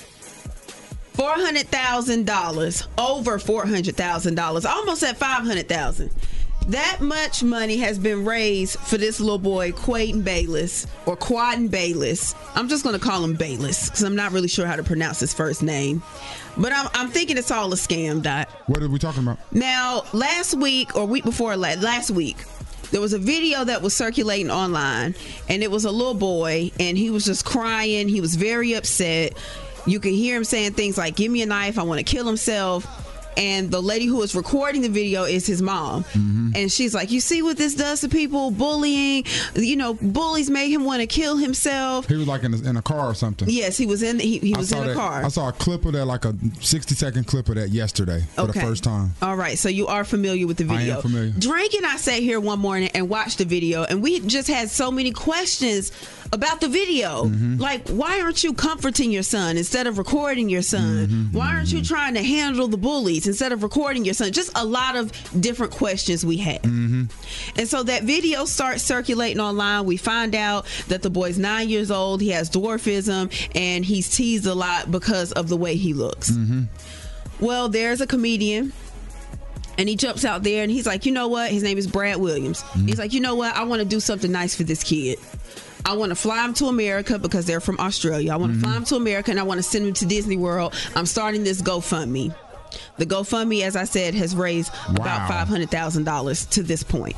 H: Four hundred thousand dollars, over four hundred thousand dollars, almost at five hundred thousand. That much money has been raised for this little boy, Quaden Bayless, or Quaden Bayless. I'm just going to call him Bayless because I'm not really sure how to pronounce his first name. But I'm, I'm thinking it's all a scam, Dot.
G: What are we talking about?
H: Now, last week or week before la- last week, there was a video that was circulating online, and it was a little boy, and he was just crying. He was very upset. You can hear him saying things like, "Give me a knife, I want to kill himself." And the lady who was recording the video is his mom. Mm-hmm. And she's like, you see what this does to people? Bullying. You know, bullies made him want to kill himself.
G: He was like in a, in a car or something.
H: Yes, he was in he, he
G: I
H: was
G: saw
H: in a
G: that,
H: car.
G: I saw a clip of that, like a sixty second clip of that yesterday for
H: Okay.
G: the first time.
H: All right, so you are familiar with the
G: I
H: video.
G: am familiar.
H: Drake and I sat here one morning and watched the video, and we just had so many questions about the video.
G: Mm-hmm.
H: Like, why aren't you comforting your son instead of recording your son?
G: Mm-hmm.
H: Why aren't you trying to handle the bullies instead of recording your son? Just a lot of different questions we had.
G: Mm-hmm.
H: And so that video starts circulating online. We find out that the boy's nine years old. He has dwarfism, and he's teased a lot because of the way he looks.
G: Mm-hmm.
H: Well, there's a comedian, and he jumps out there, and he's like, you know what? His name is Brad Williams.
G: Mm-hmm.
H: He's like, you know what? I want to do something nice for this kid. I want to fly him to America because they're from Australia. I want to
G: Mm-hmm.
H: fly him to America, and I want to send him to Disney World. I'm starting this GoFundMe. The GoFundMe, as I said, has raised about
G: Wow.
H: five hundred thousand dollars to this point.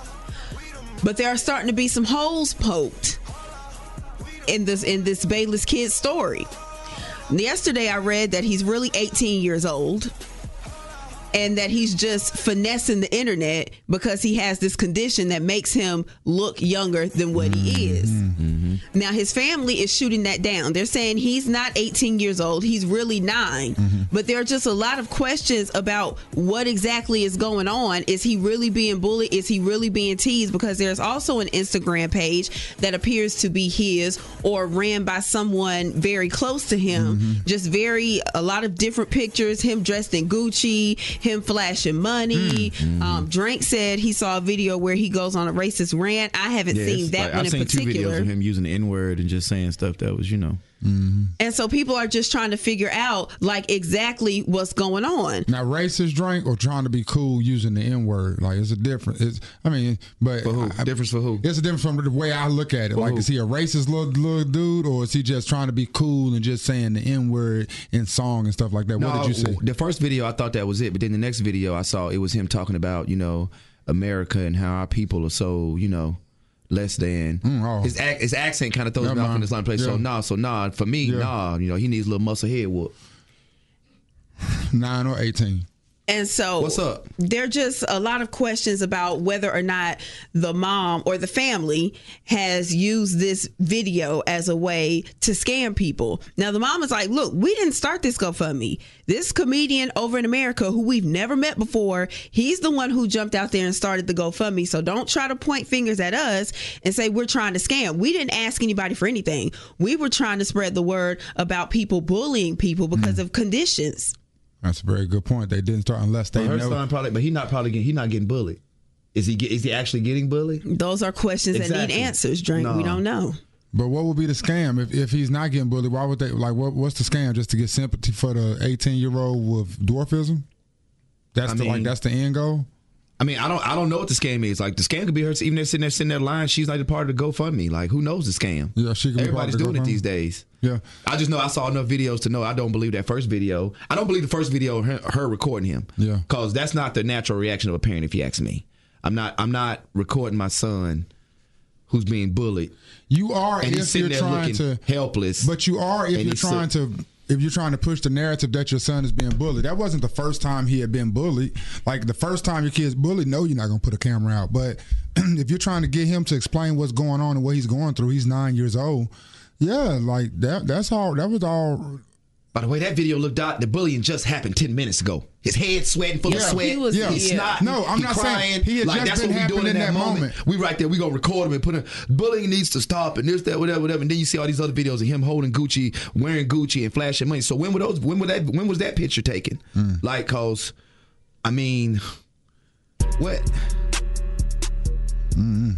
H: But there are starting to be some holes poked in this in this Bayless kid story. Yesterday, I read that he's really eighteen years old, and that he's just finessing the internet because he has this condition that makes him look younger than what he is.
I: Mm-hmm. Mm-hmm.
H: Now, his family is shooting that down. They're saying he's not eighteen years old. He's really nine. Mm-hmm. But there are just a lot of questions about what exactly is going on. Is he really being bullied? Is he really being teased? Because there's also an Instagram page that appears to be his or ran by someone very close to him. Mm-hmm. Just very, a lot of different pictures, him dressed in Gucci, him flashing money. Mm-hmm. Um, Drake said he saw a video where he goes on a racist rant. I haven't
I: Yeah,
H: seen that
I: like,
H: one
I: I've
H: in
I: seen
H: particular.
I: two videos of him using the N-word and just saying stuff that was, you know.
G: Mm-hmm.
H: And so people are just trying to figure out like exactly what's going on.
G: Now, racist drink or trying to be cool using the N word, like it's a difference. It's, I mean, but
I: for who?
G: I,
I: difference for who?
G: It's a difference from the way I look at it.
I: For
G: like,
I: who?
G: is he a racist little, little dude, or is he just trying to be cool and just saying the N word in song and stuff like that?
I: No,
G: What did you say?
I: The first video, I thought that was it, but then the next video I saw, it was him talking about, you know, America and how our people are so, you know, less than.
G: Mm, oh.
I: His ac- his accent kind of throws
G: Yeah,
I: me off
G: man.
I: in this line of place. So
G: Yeah.
I: nah, so nah, for me,
G: Yeah.
I: nah, you know, he needs a little muscle head whoop.
G: Nine or eighteen.
H: And so
I: What's up?
H: There are just a lot of questions about whether or not the mom or the family has used this video as a way to scam people. Now, the mom is like, look, we didn't start this GoFundMe. This comedian over in America who we've never met before, he's the one who jumped out there and started the GoFundMe. So don't try to point fingers at us and say we're trying to scam. We didn't ask anybody for anything. We were trying to spread the word about people bullying people because mm. of conditions.
G: That's a very good point. They didn't start unless they
I: Well, her
G: know.
I: son probably, but he not probably getting, he not getting bullied. Is he? get- Is he actually getting bullied?
H: Those are questions that
I: Exactly.
H: need answers, Drake.
I: No.
H: We don't know.
G: But what would be the scam if, if he's not getting bullied? Why would they like? What, what's the scam? Just to get sympathy for the eighteen year old with dwarfism? That's
I: I
G: the like
I: mean-
G: that's the end goal.
I: I mean, I don't, I don't know what the scam is. Like the scam could be her even there sitting there, sitting there lying. She's like a part of the GoFundMe. Like who knows the scam?
G: Yeah, she can be part
I: Everybody's
G: of the
I: doing it
G: GoFundMe.
I: these days.
G: Yeah,
I: I just know I saw enough videos to know I don't believe that first video. I don't believe the first video of her, her recording him.
G: Yeah,
I: because that's not the natural reaction of a parent. If you ask me, I'm not. I'm not recording my son who's being bullied.
G: You are
I: and
G: if
I: he's sitting
G: you're
I: there
G: trying
I: looking
G: to
I: helpless.
G: But you are if
I: and
G: you're
I: he's
G: trying
I: so-
G: to if you're trying to push the narrative that your son is being bullied. That wasn't the first time he had been bullied. Like the first time your kid's bullied, no, you're not gonna put a camera out. But if you're trying to get him to explain what's going on and what he's going through, he's nine years old. Yeah, like that. That's all. That was all.
I: By the way, that video looked out. The bullying just happened ten minutes ago. His head sweating, full
G: Yeah,
I: of sweat.
G: he was-
I: yeah. He's
G: yeah.
I: snot.
G: No, I'm
I: he
G: not
I: crying.
G: saying- he had
I: like
G: just
I: that's
G: been
I: what we doing
G: happening
I: in that
G: in that
I: moment.
G: moment.
I: We right there. We gonna record him and put him. Bullying needs to stop and this, that, whatever, whatever. And then you see all these other videos of him holding Gucci, wearing Gucci, and flashing money. So when were those? When were that? When was that picture taken?
G: Mm.
I: Like, cause, I mean, what?
G: Mm-hmm.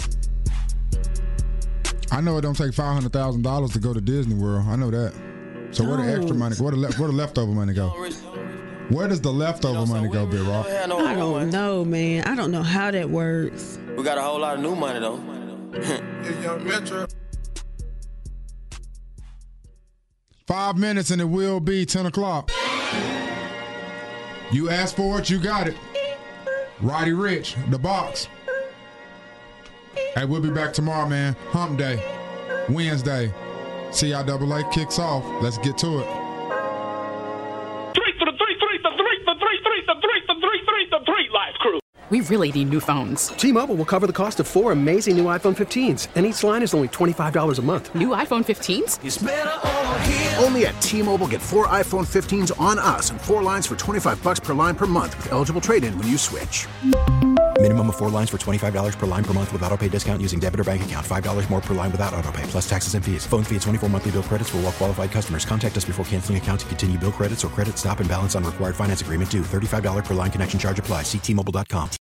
G: I know it don't take five hundred thousand dollars to go to Disney World. I know that. So where the extra money? Where the le- where the leftover money go? Where does the leftover money go, Big Rock?
H: I don't know, man. I don't know how that works.
J: We got a whole lot of new money though.
G: Five minutes and it will be ten o'clock. You asked for it, you got it. Roddy Rich, The Box. Hey, we'll be back tomorrow, man. Hump Day, Wednesday. C I A A kicks off. Let's get to it.
W: Three for the three, three, the three, the three, three, the three, the three, three, the three, Life Crew.
N: We really need new phones.
O: T-Mobile will cover the cost of four amazing new iPhone fifteens, and each line is only twenty-five dollars a month.
N: New iPhone fifteens?
O: It's better over here.
P: Only at T-Mobile, get four iPhone fifteens on us and four lines for twenty-five bucks per line per month with eligible trade-in when you switch.
Q: Minimum of four lines for twenty-five dollars per line per month with autopay discount using debit or bank account. five dollars more per line without autopay, plus taxes and fees. Phone fee at twenty-four monthly bill credits for well-qualified customers. Contact us before canceling account to continue bill credits or credit stop and balance on required finance agreement due. thirty-five dollars per line connection charge applies. See T Mobile dot com.